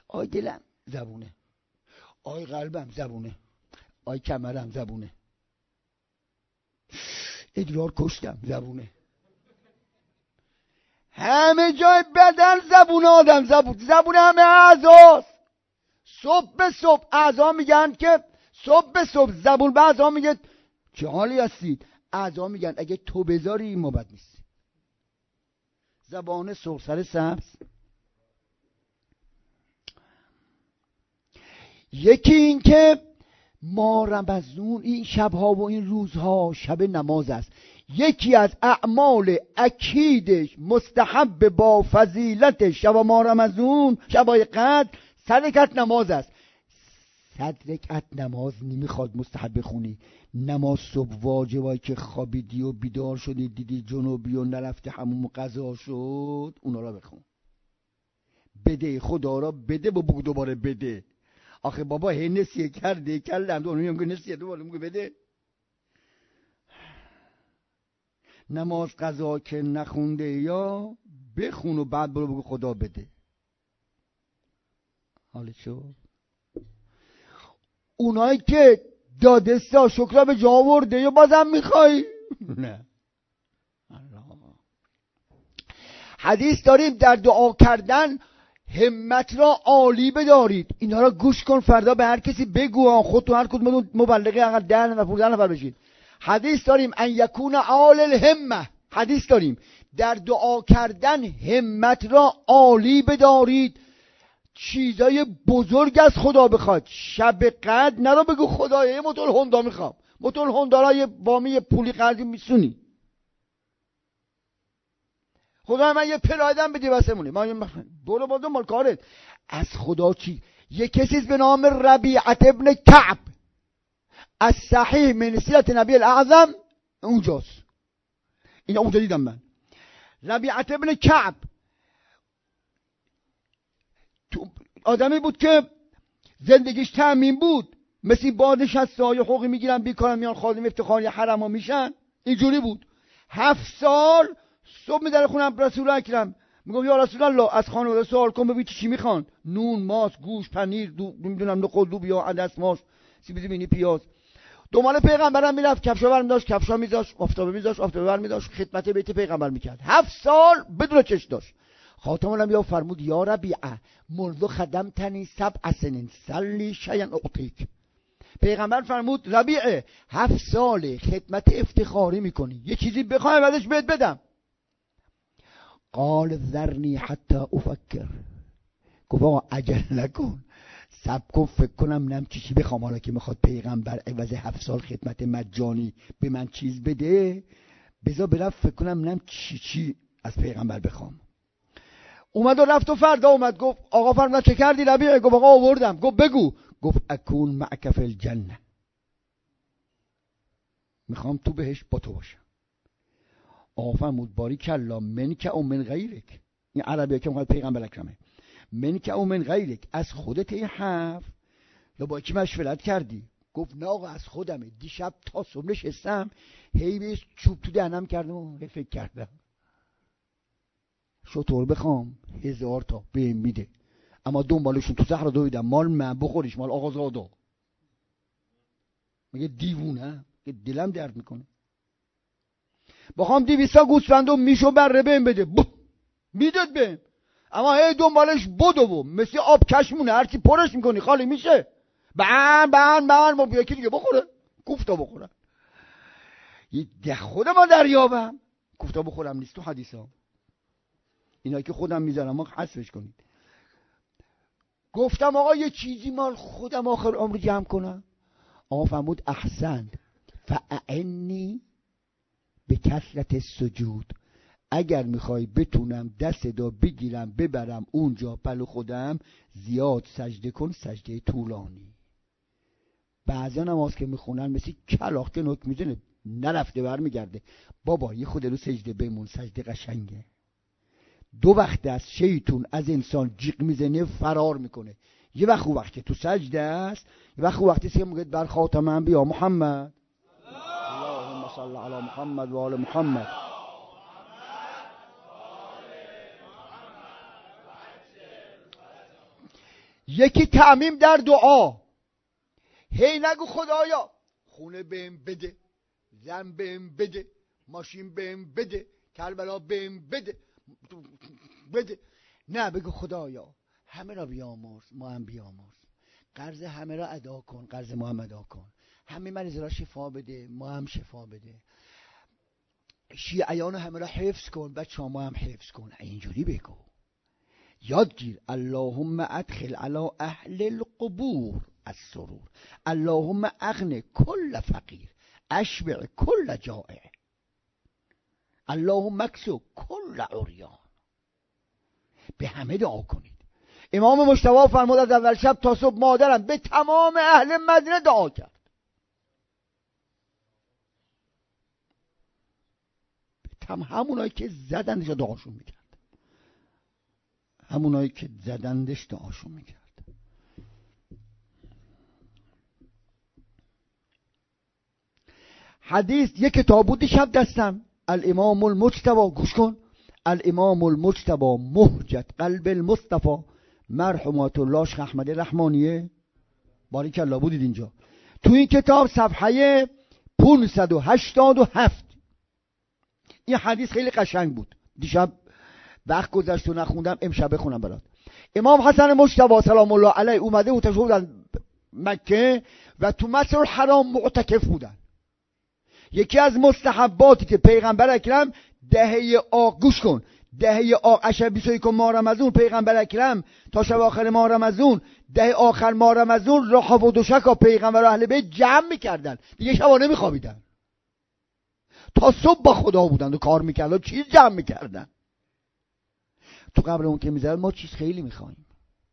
آی دلم زبونه، آی قلبم زبونه، آی کمرم زبونه، ادرار کشتم زبونه. همه جای بدن زبون آدم زبون زبون همه اعضاست. صبح به صبح اعضا میگن که صبح به صبح زبون به اعضا میگه چه حالی هستید؟ اعضا میگن اگه تو بذاری ما بد نیست. زبان سرسر سبز. یکی این که ما رمضان این شبها و این روزها شب نماز است. یکی از اعمال اکیدش مستحب با فضیلت شب ما رمضان شبای قدر صد رکعت نماز است. صد رکعت نماز نمیخواد مستحب بخونی. نماز صبح واجبایی که خوابیدی و بیدار شدی دیدی جنوبی و نرفتی همون قضا شد اونا را بخون. بده خدا را بده و بگو دوباره بده. آخه بابا هی نسیه کرده کلم دو میگم نسیه دوباره میگه بده. نماز قضا که نخونده یا بخون و بعد برو بگو خدا بده. حالا شو اونایی که دادستا شکر به جا آورده یا بازم میخوای؟ نه. حدیث داریم در دعا کردن همت را عالی بدارید. اینها را گوش کن فردا به هر کسی بگو. خود تو هر کدوم مبلغه اقل ده نفر پانزده نفر بشید. حدیث داریم ان یکون عال الهمه. حدیث داریم در دعا کردن همت را عالی بدارید. چیزای بزرگ از خدا بخواد. شب قدر نرو بگو خدایا یه موتور هوندا میخوام. موتور هوندا را یه بامی یه پولی قرضی میسونی. خدا من یه پرایدم بدی واسمونه. ما برو با دنبال کارت. از خدا چی؟ یه کسی به نام ربیعه ابن کعب از صحیح من سیرت نبی الاعظم اونجاست. اینا اونجا دیدم من. ربیعه ابن کعب آدمی بود که زندگیش تأمین بود. مثل بازنشسته های حقوقی میگیرن بیکارن میان خادم افتخاری حرم ها میشن. اینجوری بود. هفت سال صبح میداره خونم رسول اکرم میگم یا رسول الله از خانواده سوال کن ببین چی میخوان. نون، ماست، گوشت، پنیر، نمیدونم نخود، لوبیا، عدس، ماست، سیب زمینی، پیاز. دنبال پیغمبرم میرفت. کفشا برمی داشت، کفشا میذاشت، آفتابه میذاشت، آفتابه برمی داشت، خدمت بیت پیغمبر میکرد. هفت سال بدون چش داشت. خاتم الانبیا فرمود یا ربیعه منذ خدمتنی سبع سنین سلی شیئا اعطیک. پیغمبر فرمود ربیعه هفت سال خدمت افتخاری میکنی یه چیزی بخوای بعدش بهت بدم. قال ذرنی حتی افکر. گفت آقا عجل نکن صبر کن فکر کنم نم چی چی بخوام. حالا که میخواد پیغمبر عوض هفت سال خدمت مجانی به من چیز بده بذار برم فکر کنم نم چی چی از پیغمبر بخوام. اومد و رفت و فردا اومد گفت آقا فرمود چه کردی ربیعه؟ گفت آقا آوردم. گفت بگو. گفت اکون معک فی الجنه. میخوام تو بهش با تو باشم. آقا فرمود باری کلا منک او من غیرک. این عربیه که میخواد پیغمبر اکرمه. منک او من غیرک. از خودت این حرف یا با کی مشورت کردی؟ گفت نه آقا از خودمه. دیشب تا صبح نشستم هی بهش چوب تو دهنم کردم و فکر کردم شطور بخوام هزار تا بهم میده اما دنبالشون تو صحرا دویدم مال من بخوریش مال آقازادا. میگه دیوونه که دلم درد میکنه. بخوام دیویستا گوسفندو میشو بره بهم بده میدد بهم اما هی دنبالش بدو و مثل آب کشمونه هرچی پرش میکنی خالی میشه. بن بن بن ما یکی دیگه بخوره کوفتا بخورن. یه ده خودم دریابم کوفتا بخورم نیست تو حدیثا. اینا که خودم میذارم ما حذفش کنید. گفتم آقا یه چیزی مال خودم آخر عمر جمع کنم. آقا فرمود احسنت فاعنی به کثرت سجود. اگر میخوای بتونم دست دا بگیرم ببرم اونجا پلو خودم زیاد سجده کن سجده طولانی. بعضا نماز که میخونن مثل کلاخ که نک میزنه نرفته برمیگرده. بابا یه خود رو سجده بمون سجده قشنگه. دو وقت است شیطون از انسان جیغ میزنه فرار میکنه. یه وقت وقتی تو سجده است یه وقت وقتی که میگه بر خاتم انبیا محمد اللهم صل علی محمد و آل محمد. یکی تعمیم در دعا. هی نگو خدایا خونه بهم بده، زن بهم بده، ماشین بهم بده، کربلا بهم بده بده. نه، بگو خدایا همه را بیامرز، ما هم بیامرز. قرض همه را ادا کن، قرض ما هم ادا کن. همه مریض را شفا بده، ما هم شفا بده. شیعیان همه را حفظ کن، بچه ما هم حفظ کن. اینجوری بگو. یادگیر. اللهم ادخل علی اهل القبور السرور، اللهم اغن کل فقیر، اشبع کل جائع، اللهم اکسو کل عریان. به همه دعا کنید. امام مجتبی فرمود از اول شب تا صبح مادرم به تمام اهل مدینه دعا کرد. هم همونایی که زدندش دعاشون میکرد، همونایی که زدندش دعاشون میکرد. حدیث یک کتاب بود شب دستم، الامام المجتبی. گوش کن. الامام المجتبی مهجت قلب المصطفی، مرحومات الله شیخ احمد رحمانیه، باریک الله. بودید اینجا تو این کتاب صفحه پانصد و هشتاد و هفت. این حدیث خیلی قشنگ بود. دیشب وقت گذشت و نخوندم، امشب بخونم برات. امام حسن مجتبی سلام الله علیه اومده و تشریف بودن مکه و تو مسجد الحرام معتکف بودن. یکی از مستحباتی که پیغمبر اکرم دهه آق، گوش کن، دهه آق اشب بیست و یک ماه رمضان، پیغمبر اکرم تا شب آخر ماه رمضان، دهه آخر ماه رمضان راه و دوشک پیغمبر و اهل بیت جمع میکردن، دیگه شبا نمیخوابیدن، تا صبح با خدا بودن و کار میکردن، چیز جمع میکردن. تو قبل اون که میذارن ما چیز خیلی میخوایم.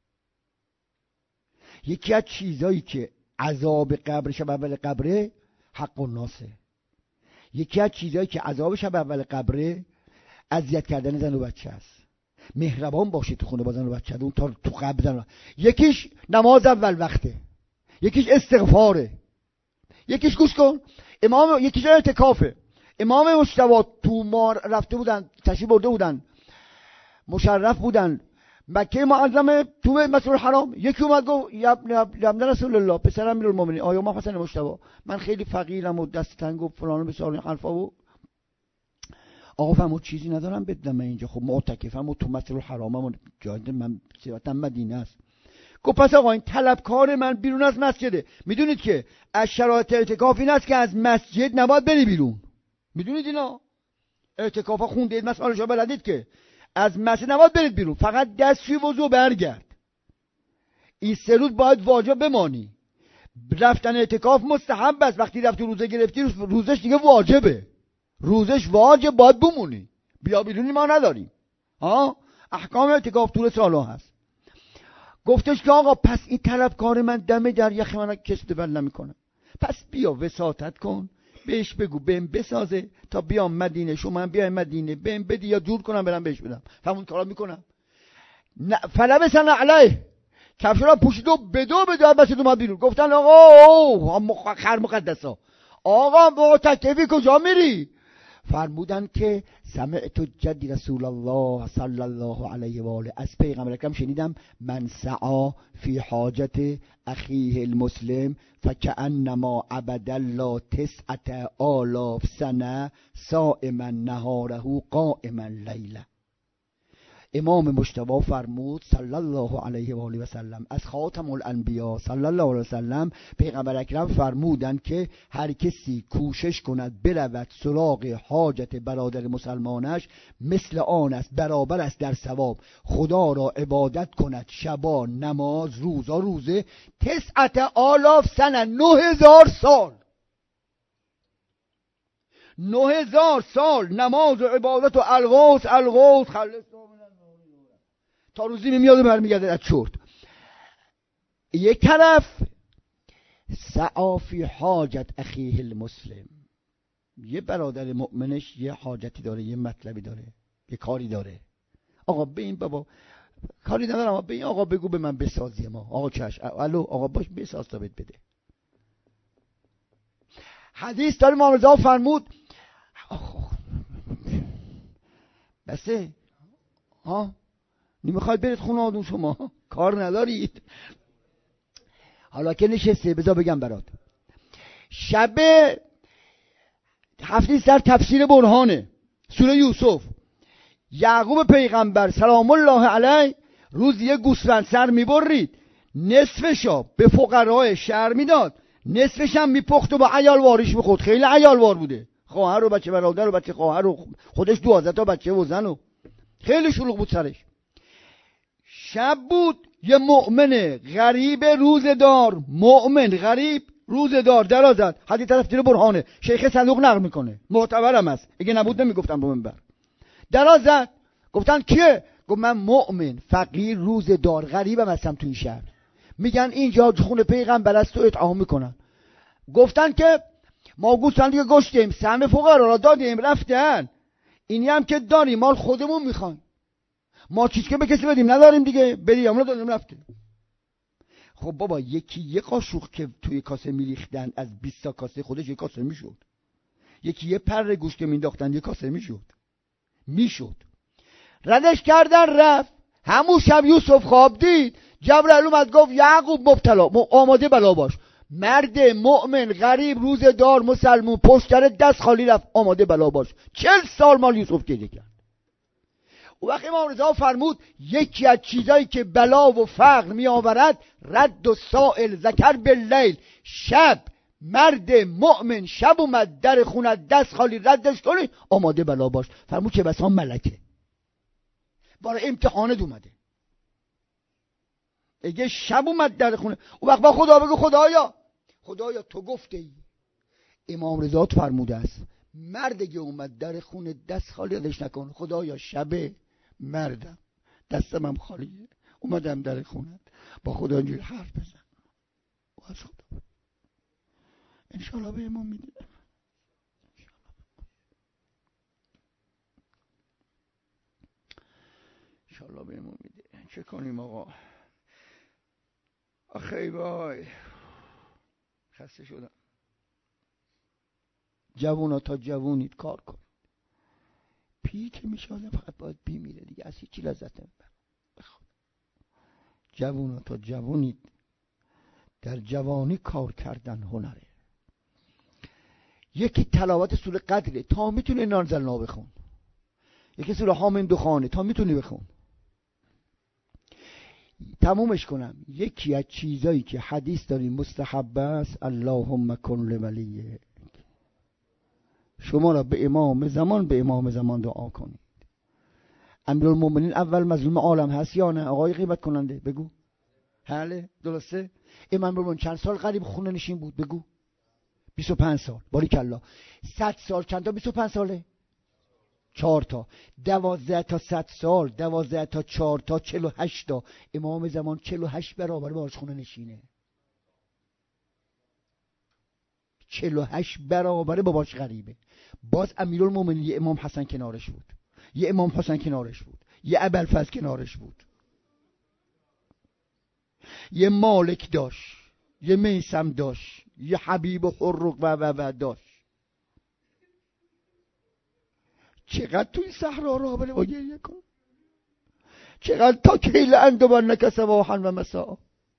یکی از چیزایی که عذاب قبر شب اول قبره حق الناسه. یکی از چیزایی که عذاب شب اول قبره اذیت کردن زن و بچه است. مهربان باشید تو خونه با زن و بچه اون تا تو قبر زن. یکیش نماز اول وقته، یکیش استغفاره، یکیش گوش کن امام، یکیش اعتکافه. امام مجتبی تو مار رفته بودن، تشریف برده بودن، مشرف بودن مکه معظمه تو مسجد الحرام. یکی اومد گفت یا ابن رسول الله، پسر امیرالمومنین آیا ما حسن مجتبی، من خیلی فقیرم و دست تنگ و فلان و بسار این حرفا و آقا فهمو چیزی ندارم بدم من اینجا، خب معتکفم و تو مسجد الحرامم و جای من سیرتم مدینه است. گفت پس آقا این طلبکار من بیرون از مسجده. میدونید که از شرایط اعتکاف این است که از مسجد نباید بری بیرون. میدونید اینا اعتکافا خوندید مسائلش رو بلدید که از مسجد نباید برید بیرون، فقط دستشوی وضو برگرد. این سه روز باید واجب بمانی. رفتن اعتکاف مستحب است. وقتی رفتی روزه گرفتی روزش دیگه واجبه، روزش واجب باید بمونی، بیا بیرونی ما نداریم. ها احکام اعتکاف طول سالها هست. گفتش که آقا پس این طلبکار من دم در یخ من کسی بل نمیکنه، پس بیا وساطت کن، بهش بگو بهم بسازه تا بیام مدینه، شما هم بیایم مدینه بهم بدی یا جور کنم برم بهش بدم. همون کارا میکنم. فلبسن علیه، کفشا پوشید و بدو بدو بچه اومد بیرون. گفتن آقا خر مقدسا، آقا معتکفی کجا میری؟ فرمودن که سمعت جدی رسول الله صلی الله علیه و آله، از پیغمبر اکرم شنیدم، من سعا فی حاجت اخیه المسلم فکأنما عبد الله تسعة آلاف سنه صائما نهاره قائما لیله. امام مجتبی فرمود صلی الله علیه و آله و سلم، از خاتم الانبیا صلی الله علیه و سلم، پیغمبر اکرم فرمودند که هر کسی کوشش کند برود سراغ حاجت برادر مسلمانش مثل آن است، برابر است در ثواب. خدا را عبادت کند شبا نماز، روزا روزه، تسعت آلاف سنه، نه هزار سال، نه هزار سال نماز و عبادت و الغوث الغوث خلص تا روزی میاد و برمیگرده از چرت. یک طرف سعا فی حاجت اخیه المسلم، یه برادر مؤمنش یه حاجتی داره، یه مطلبی داره، یه کاری داره. آقا به این بابا کاری ندارم، به این آقا بگو به من بسازی. ما آقا چشم، الو آقا باش بساز تا بهت بده. حدیث داره امام رضا فرمود بسه ها نمیخواید برید خونه آدون، شما کار ندارید. حالا که نشسته بذار بگم برات. شب هفته سر تفسیر برهانه سوره یوسف، یعقوب پیغمبر سلام الله علیه روز یه گوسفند سر میبرید، نصفشو به فقرای شهر میداد، نصفش هم میپخت و با عیال واریش میخورد. خیلی عیال وار بوده، خواهر و بچه برادر و بچه خواهر و خودش دوازده تا بچه و زن و خیلی شلوغ بود سرش. شب بود، یه مؤمن غریب روزدار، مؤمن غریب روزدار درا زد. حدیث طرف تیر برهانه، شیخ صندوق نقل میکنه، معتبرم است، اگه نبود نمیگفتم رو منبر. درا زد، گفتن کیه؟ گفت من مؤمن فقیر روزدار غریبم هستم تو این شهر، میگن اینجا خونه پیغمبر است و اطعام میکنن. گفتن که ما گوسفندی که گشتیم سهم فقرا را دادیم رفتن، اینی هم که داریم مال خودمون میخوایم، ما چیز که به کسی بدیم نداریم دیگه، بدیم همون دادیم رفته. خب بابا یکی یه قاشق که توی کاسه میریختن از بیست تا کاسه خودش یه کاسه میشد، یکی یه پر گوشت که مینداختن یه کاسه میشد میشد ردش کردن رفت. همون شب یوسف خواب دید، جبرئیل اومد گفت یعقوب مبتلا، آماده بلا باش. مرد مؤمن غریب روزدار مسلمون پشتر دست خالی رفت، آماده بلا باش. چل سال مال یوسف گریه کرد. او وقتی امام رضا فرمود یکی از چیزایی که بلا و فقر می آورد رد و سائل ذکر باللیل، شب مرد مؤمن شب اومد در خونه دست خالی ردش کنی، آماده بلا باش. فرمود که بسا ملکه برای امتحانت اومده. اگه شب اومد در خونه، او وقت با خدا بگو خدایا خدایا تو گفته ای، امام رضا فرموده است مرد که اومد در خونه دست خالی ردش نکن. خدایا شب مردم دستم هم خالیه اومدم در خونه، با خدا اینجوری حرف بزن و از خدا انشالله به امام میده، انشالله به امام میده. چه کنیم آقا؟ آخی وای خسته شدم. جوونا تا جوونید کار کن، پی که میشه آدم فقط باید بی میره دیگه، از هیچی لذت نمیبره. جوونا تا جوونید، در جوانی کار کردن هنره. یکی تلاوت سوره قدره تا میتونه نانزلنا بخون، یکی سوره حامیم دخانه تا میتونی بخون. تمومش کنم. یکی از چیزایی که حدیث داریم مستحب است، اللهم کن لولیه، شما را به امام زمان به امام زمان دعا کنید. امیرالمومنین اول مظلوم عالم هست یا نه آقای غیبت کننده؟ بگو. بله درسته. امام المومنین چند سال قریب خونه نشین بود؟ بگو. بیست و پنج سال. باریکلا. صد سال چند تا بیست و پنج ساله؟ چهار تا. دوازده تا صد سال، دوازده تا چهار تا چهل و هشت تا. امام زمان چهل و هشت برابر باش خونه نشینه، چهل و هشت برابر باباش غریبه. باز امیرالمومنین یه امام حسن کنارش بود، یه امام حسن کنارش بود، یه ابوالفضل کنارش بود، یه مالک داشت، یه میثم داشت، یه حبیب و حرق و و و داشت. چقدر توی صحرا راه بره و گریه کن، چقدر تا کیل اندوانک صباحا و مساء.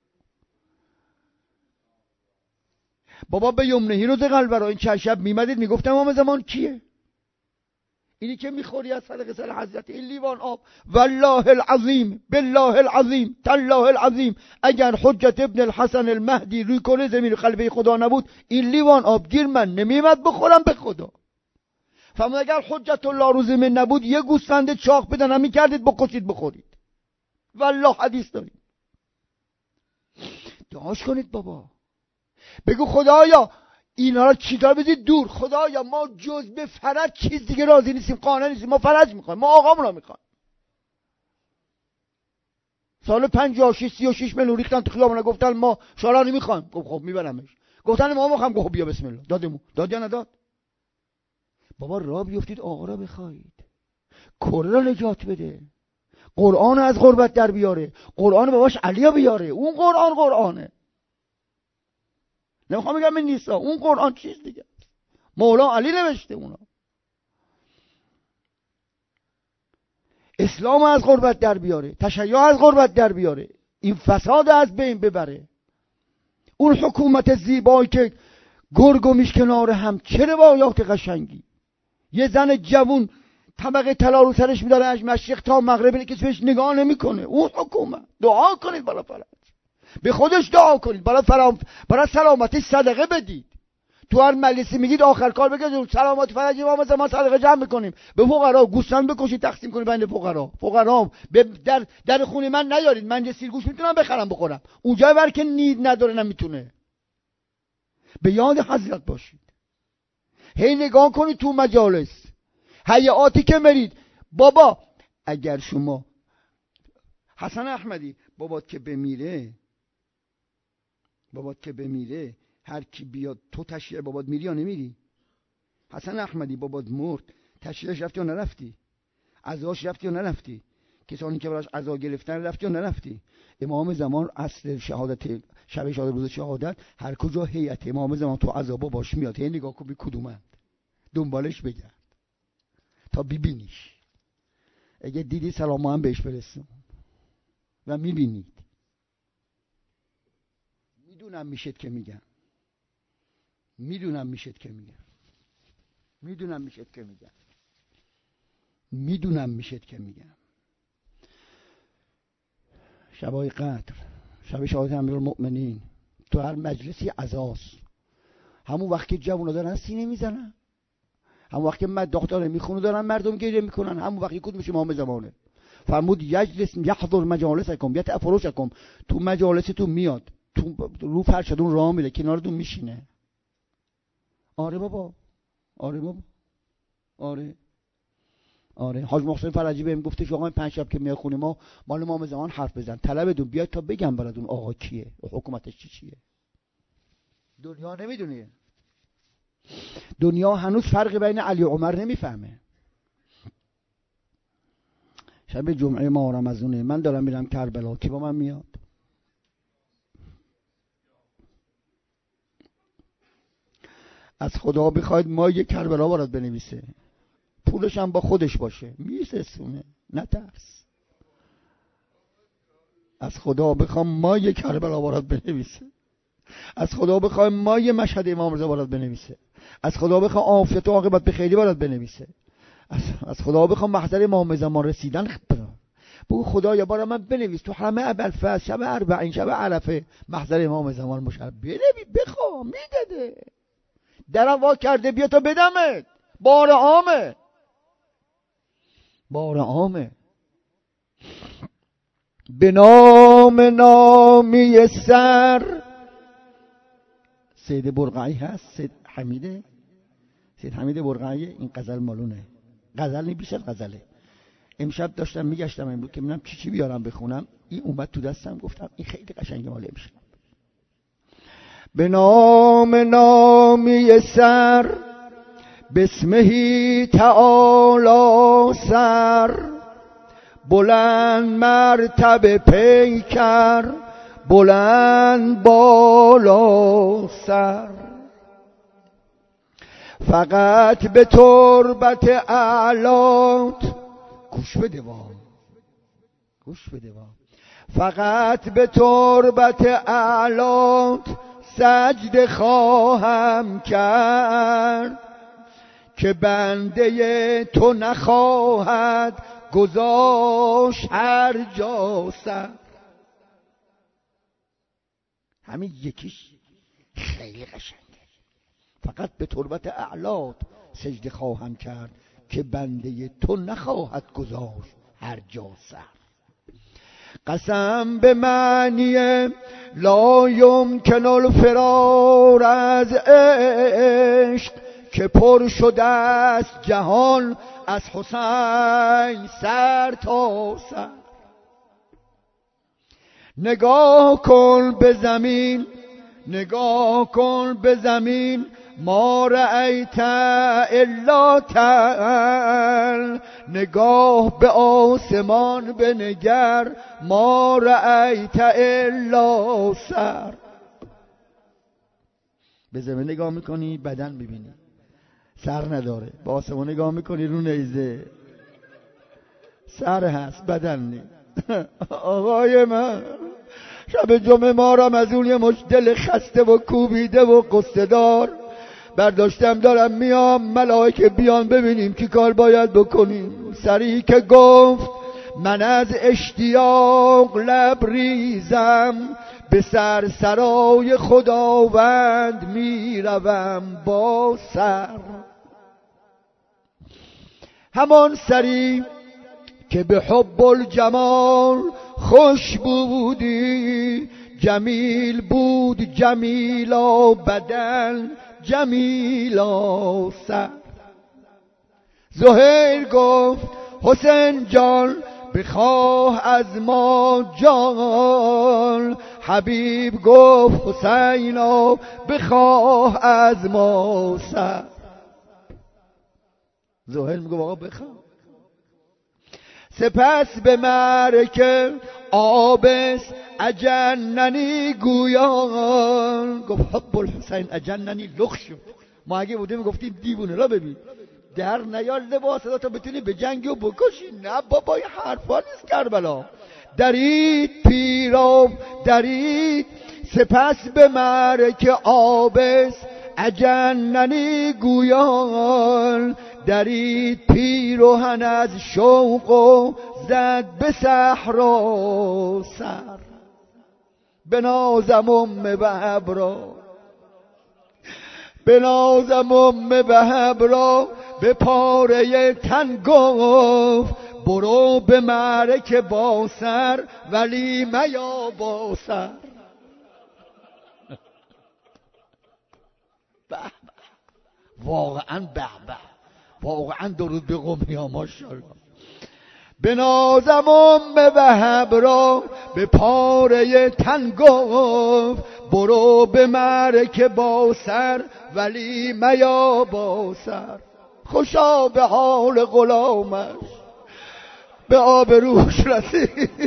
بابا به یمنهی روز قلب برای این چند شب میمدید میگفتم امام زمان کیه؟ اینی که میخوری از صدق سر حضرت، این لیوان آب. والله العظیم بالله العظیم تالله العظیم اگر حجت ابن الحسن المهدی روی کره زمین قلبه خدا نبود این لیوان آب گیر من نمیمد بخورم به خدا. فرمود اگر حجت الله روی زمین نبود یه گوسفند چاق بدنم میکردید بکشید بخورید. والله حدیث داریم. دعاش کنید بابا، بگو خدایا اینا رو چیکار بدید دور. خدایا ما جز به فرج چیز دیگه راضی نیستیم، قانع نیستیم، ما فرج میخوایم، ما آقامون رو میخوایم. سال پنجاه و شش سی و شش میلیون ریختن تو خیابون گفتن ما شورا نمیخوایم. خب خب میبرمش. گفتن ما میخوایم. گفت بیا بسم الله. دادمون. داد یا نداد؟ بابا راه بیفتید آقا را بخواید، کره را نجات بده، قرآن از غربت در بیاره، قرآن باباش علی بیاره. اون قرآن قرآنه، نمیخوام بگم این نیستا، اون قرآن چیز دیگه، مولا علی نوشته اونا. اسلام از غربت در بیاره، تشیع از غربت در بیاره، این فساد از بین ببره. اون حکومت زیبایی که گرگ و میش کنار هم، چه روایات قشنگی. یه زن جوون طبقه طلا رو سرش میداره از مشرق تا مغرب، اینه که بهش نگاه نمیکنه. اون حکومت. دعا کنید برای فرج، به خودش دعا کنید برای فرام، برای سلامتی صدقه بدید. تو هر مجلسی میگید آخر کار بگید سلامت فرج امام زمان صدقه جمع میکنیم، به فقرا گوسفند بکشید تقسیم کنید بین فقرا. فقرا در در خونه من نیارید، من یه سیرگوش میتونم بخرم بخورم، اونجا بر که نید نداره نمیتونه. به یاد حضرت باشید. هی نگاه کنید تو مجالس هیئاتی که مرید. بابا اگر شما حسن احمدی بابات که بمیره، بابات که بمیره هر کی بیاد تو تشییع بابات میری یا نمیری؟ حسن احمدی بابات مرد، تشییعش رفتی یا نرفتی؟ عزاش رفتی یا نرفتی؟ کسانی که براش عزا گرفتن رفتی یا نرفتی؟ امام زمان اصل شهادت، شب شهادت روز شهادت، هر کجا هیئت امام زمان تو عذابا باش میاد، هی نگاه کن کدومند، دنبالش بگرد تا ببینیش. اگه دیدی سلام هم بهش برسون و میبینید. میدونم میشد که میگم، میدونم میشد که میگم، میدونم میشد که میگم، میدونم میشد که میگم. شبای قدر، شب شهادت امیرالمؤمنین، تو هر مجلسی عزاست. همون وقت که جوونا دارن سینه میزنن، همون وقت که مداح داره میخونه دارن مردم گریه میکنن، همون وقت کدوم میشه امام زمانه. فرمود یجلس یحضر مجالسکم یتفرشکم، تو مجالستون میاد، تو رو فرشتون راه میره، کنارتون میشینه. آره بابا، آره بابا، آره آره. حاج محسن فرجی بهم گفته آقا پنج شب که میاد خونه ما مال امام زمان حرف بزن، طلبتون بیاد تا بگم براتون آقا کیه، حکومتش چی چیه. دنیا نمیدونه، دنیا هنوز فرق بین علی و عمر نمیفهمه. شب جمعه ماه رمضونه من دارم میرم کربلا، کی با من میاد؟ از خدا بخواید ما یک کربلا برات بنویسه، پولش هم با خودش باشه، میرسونه، نترس. از خدا بخوام ما یک کربلا برات بنویسه، از خدا بخوام ما یه مشهد امام رضا برات بنویسه، از خدا بخوام عافیت و عاقبت به خیری برات بنویسه، از, از خدا بخوام محضر امام زمان رسیدن بگو خدایا برای من بنویس تو همه ابوالفضل شب اربعین شب عرفه محضر امام زمان مشرف بنویس، بخوام میداده. درم وا کرده بیا تا بدمت، بار عامه، بار عامه. به نام نامی سر سید برقعی هست، سید حمیده، سید حمید برقعی. این غزل مالونه، غزل نی بیش از غزله. امشب داشتم میگشتم امروز که ببینم چی چی بیارم بخونم، این اومد تو دستم گفتم این خیلی قشنگه مال امشب. به نام نامی سر بسمهی تعالی سر، بلند مرتبه پیکر بلند بالا سر، فقط به تربت اعلات گوش بده وا، گوش بده وا، فقط به تربت اعلات سجده خواهم کرد، که بنده تو نخواهد گذاشت هر جا سر. همین یکیش خیلی قشنگه، فقط به تربت اعلات سجده خواهم کرد که بنده تو نخواهد گذاشت هر جا سر. قسم به معنی لا یمکن الفرار از عشق، که پر شده است جهان از حسین سر تا سر. نگاه کن به زمین، نگاه کن به زمین، ما رأیت الا تل، نگاه به آسمان بنگر، ما رأیت الا سر. به زمین نگاه میکنی بدن ببینی سر نداره، به آسمان نگاه میکنی رو نیزه سر هست بدن نیست. آقای من شب جمعه ما را از اون یه مش دل خسته و کوبیده و قصه دار برداشتم دارم میام، ملائکه بیان ببینیم کی کار باید بکنیم. سری که گفت من از اشتیاق لبریزم، به سر سرای خداوند میروم با سر. همان سری که به حب الجمال خوش بودی، جمیل بود جمیلا بدن جمیلا سر. زهیر گفت حسین جان بخواه از ما جان، حبیب گفت حسینا بخواه از ما سر. زهیر میگه آقا بخواه. سپس به معرکه آبس اجننی گویان، گفت حب الحسین اجننی لخ شد. ما اگه بودیم گفتیم دیوونه را ببین در نیار لباس تا بتونی به جنگی و بکشی. نه بابا این حرفا نیست کربلا. درید پیرو درید سپس به معرکه آبس اجننی گویان، درید پیروهن از شوق و زد به صحرا سر. بنازم ام وهب را بنازم ام وهب را به پاره تن گفت، برو به معرکه با سر ولی میا با سر. به به واقعا به به واقعا درود به قومی ها ماشاءالله. بنازم ام وهب را به پاره تن گفت، برو به معرکه با سر ولی میا با سر. خوشا به حال غلامش به آب روش رسید.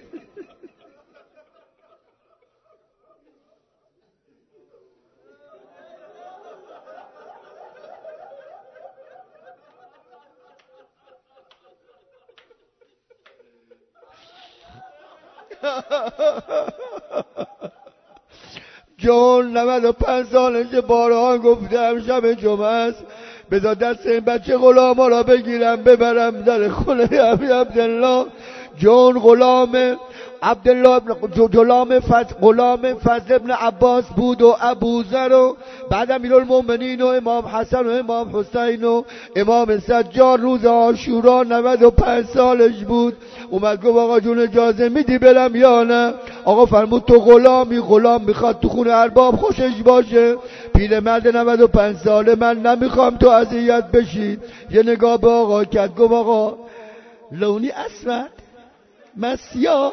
جون نود و پنج سالشه، بارها گفتم شب جمعه است بذار دست این بچه غلام را بگیرم ببرم در خونه ابی عبدالله. جون غلام عبدالله غلام فضل غلام فضل ابن عباس بود و ابوذر و بعد امیرالمومنین و امام حسن و امام حسین و امام سجاد روز عاشورا نود و پنج سالش بود. اومد گفت آقا جون اجازه میدی برم یا نه؟ آقا فرمود تو غلامی، غلام میخواد تو خونه ارباب خوشش باشه. پیرمرد نود و پنج ساله من نمیخوام تو اذیت بشید. یه نگاه به آقا کرد گفت آقا لونی اسود من سیاه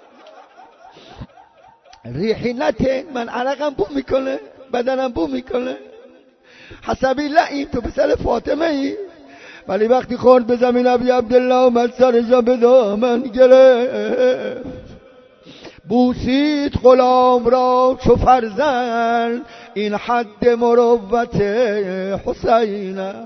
ریحی نته، من عرقم بو میکنه بدنم بو میکنه. حسبی لعیم تو پسر فاطمه ای. ولی وقتی خورد به زمین ابی عبدالله اومد سرش را به دامن گرفت، بوسید غلام را چو فرزند، این حد مروت حسین است.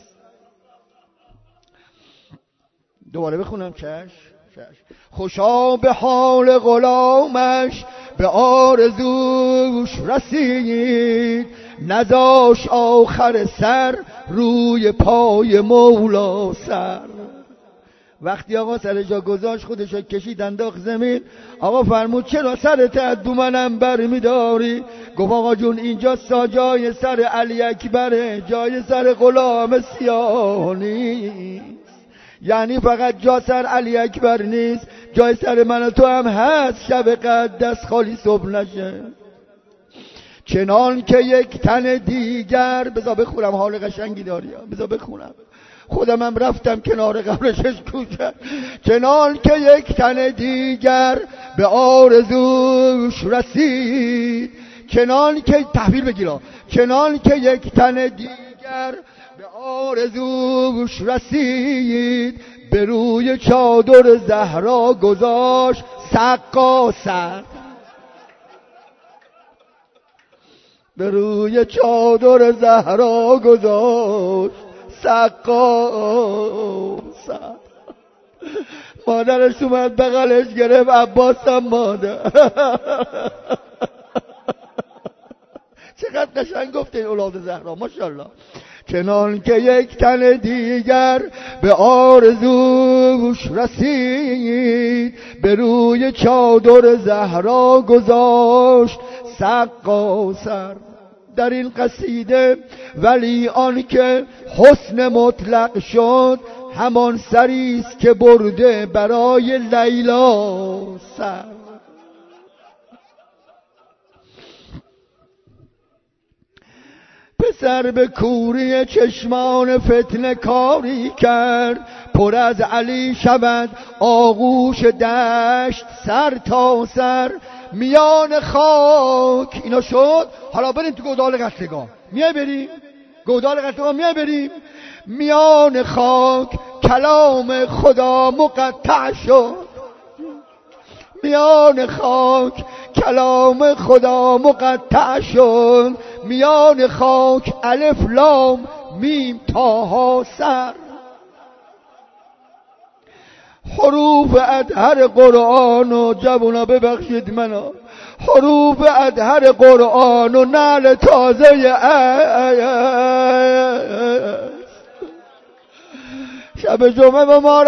دوباره بخونم چش چش. خوشا به حال غلامش به آرزوش رسید، نزاش آخر سر روی پای مولا سر. وقتی آقا سر جا گذاشت خودشو کشید انداخت زمین. آقا فرمود چرا سرت از دومنم بر میداری؟ گفت آقا جون اینجا سا جای سر علی اکبره، جای سر غلام سیاه نیست. یعنی فقط جا سر علی اکبر نیست، جای سر من و تو هم هست. شب قدر دست خالی صبح نشه. چنان که یک تن دیگر، بذار بخونم حال قشنگی داری، بذار بخونم خودم هم رفتم کنار قبرش اشکو کرد. چنان که یک تن دیگر به آرزوش رسید، چنان که تحویل بگیرا، چنان که یک تن دیگر به آرزوش رسید، به روی چادر زهرا گذاشت سقا سر. به روی چادر زهرا گذاشت سقا سر. مادرش اومد بغلش گرفت، عباسم مادر. چقدر قشنگ گفته این اولاد زهرا، ماشاءالله. چنان که یک تن دیگر به آرزوش رسید، به روی چادر زهرا گذاشت سقا سر. در این قصیده ولی آن که حسن مطلق شد، همان سریست که برده برای لیلا سر. پسر به کوری چشمان فتنه کاری کرد، پر از علی شود آغوش دشت سر تا سر. میان خاک اینا شد. حالا بریم تو گودال قتلگاه. میای بریم گودال قتلگاه، میای بریم. میان خاک کلام خدا مقطع شد، میان خاک کلام خدا مقطع شد. میان خاک الف لام میم تا ها سر. حروف ادهر قرآن و جوونا ببخشید منو، حروف ادهر قرآن و نعل تازه شب جمعه و ما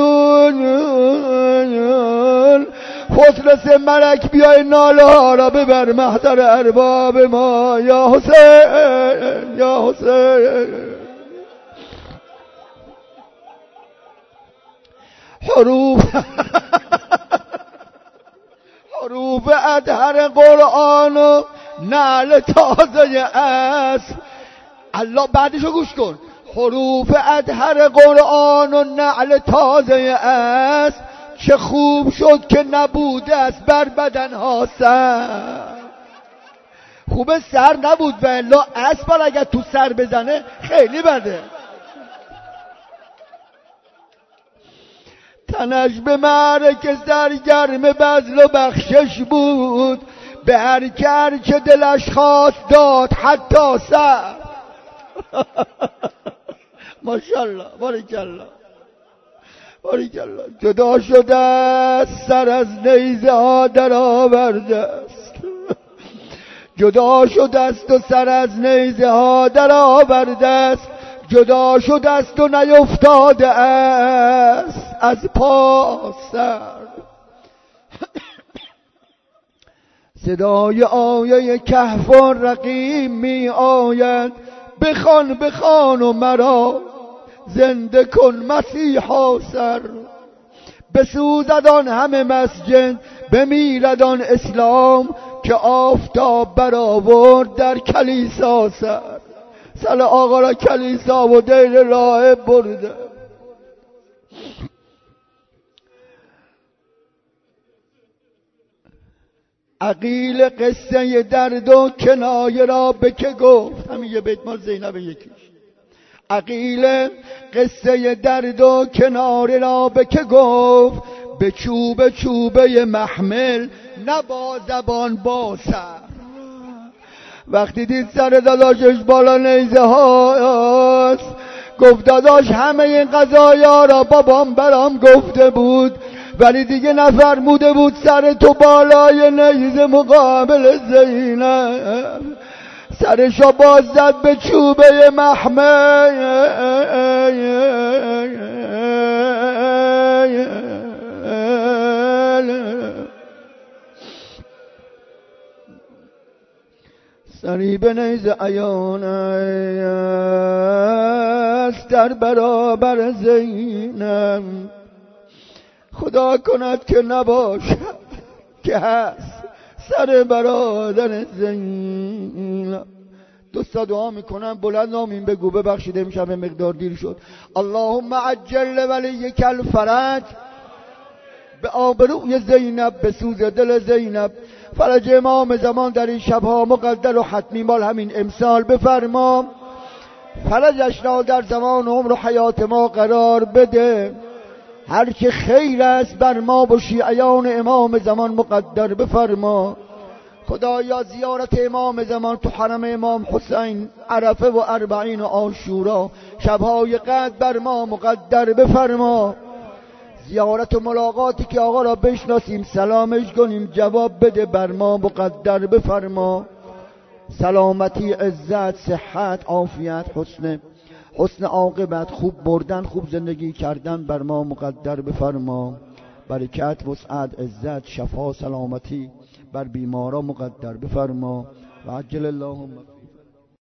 رمضان خسرس ملک بیای ناله ها را ببر محضر ارباب ما. یا حسین یا حسین. حروف حروف ادهر قرآن و نعل تازه است. الله بعدشو گوش کن. حروف ادهر قرآن و نعل تازه است، چه خوب شد که نبوده است بر بدنها سر. خوبه سر نبود و الا اسبال اگر تو سر بزنه خیلی بده. تنش به معرکه سرگرم بذل و بخشش بود، به هر که هر چه دلش خواست داد حتی سر. ماشاءالله باریکالله باریکالله. جدا شده است سر از نیزه ها در آورده است، جدا شده است و سر از نیزه ها در آورده است. جدا شده است و نیفتاده است از پا سر. صدای آیه کهف و رقیم می آید، بخوان بخوان و مرا زنده کن مسیحا سر. بسوزد آن همه مسجد، بمیرد آن اسلام، که آفتاب برآورد در کلیسا سر. سر آقا را کلیسا و دیر راهب برده. عقیل قصه درد و کنایه را به که گفت؟ همین یه بیت مال زینب یکیش. عقیل قصه درد و کنایه را به که گفت؟ به چوب چوبه محمل نه با زبان با سر. وقتی دید سر داداشش بالا نیزه هاست، گفت داداش همه این قضایا را بابام برام گفته بود، ولی دیگه نفرموده بود سر تو بالای نیزه مقابل زینب. سرشو باز زد به چوبه محمل، سری به نیزه عیان است در برابر زینب. خدا کند که نباشد که هست سر برادر زینب. دوستا دعا میکنم بلند آمین بگو. ببخشید امشب مقدار دیر شد. اللهم عجل ولیک الفرج، به آبروی زینب، به سوز دل زینب. فرج امام زمان در این شبها مقدر و حتمی مال همین امسال بفرما. فرجش را در زمان عمر و حیات ما قرار بده. هر که خیر است بر ما و شیعیان امام زمان مقدر بفرما. خدایا زیارت امام زمان تو حرم امام حسین، عرفه و اربعین و عاشورا، شبهای قدر بر ما مقدر بفرما. زیارت و ملاقاتی که آقا را بشناسیم، سلامش کنیم، جواب بده بر ما مقدر بفرما. سلامتی، عزت، صحت، عافیت، حسن حسن عاقبت، خوب بردن، خوب زندگی کردن بر ما مقدر بفرما. برکت، وسعت، عزت، شفا، سلامتی بر بیمارا مقدر بفرما. و عجل اللهم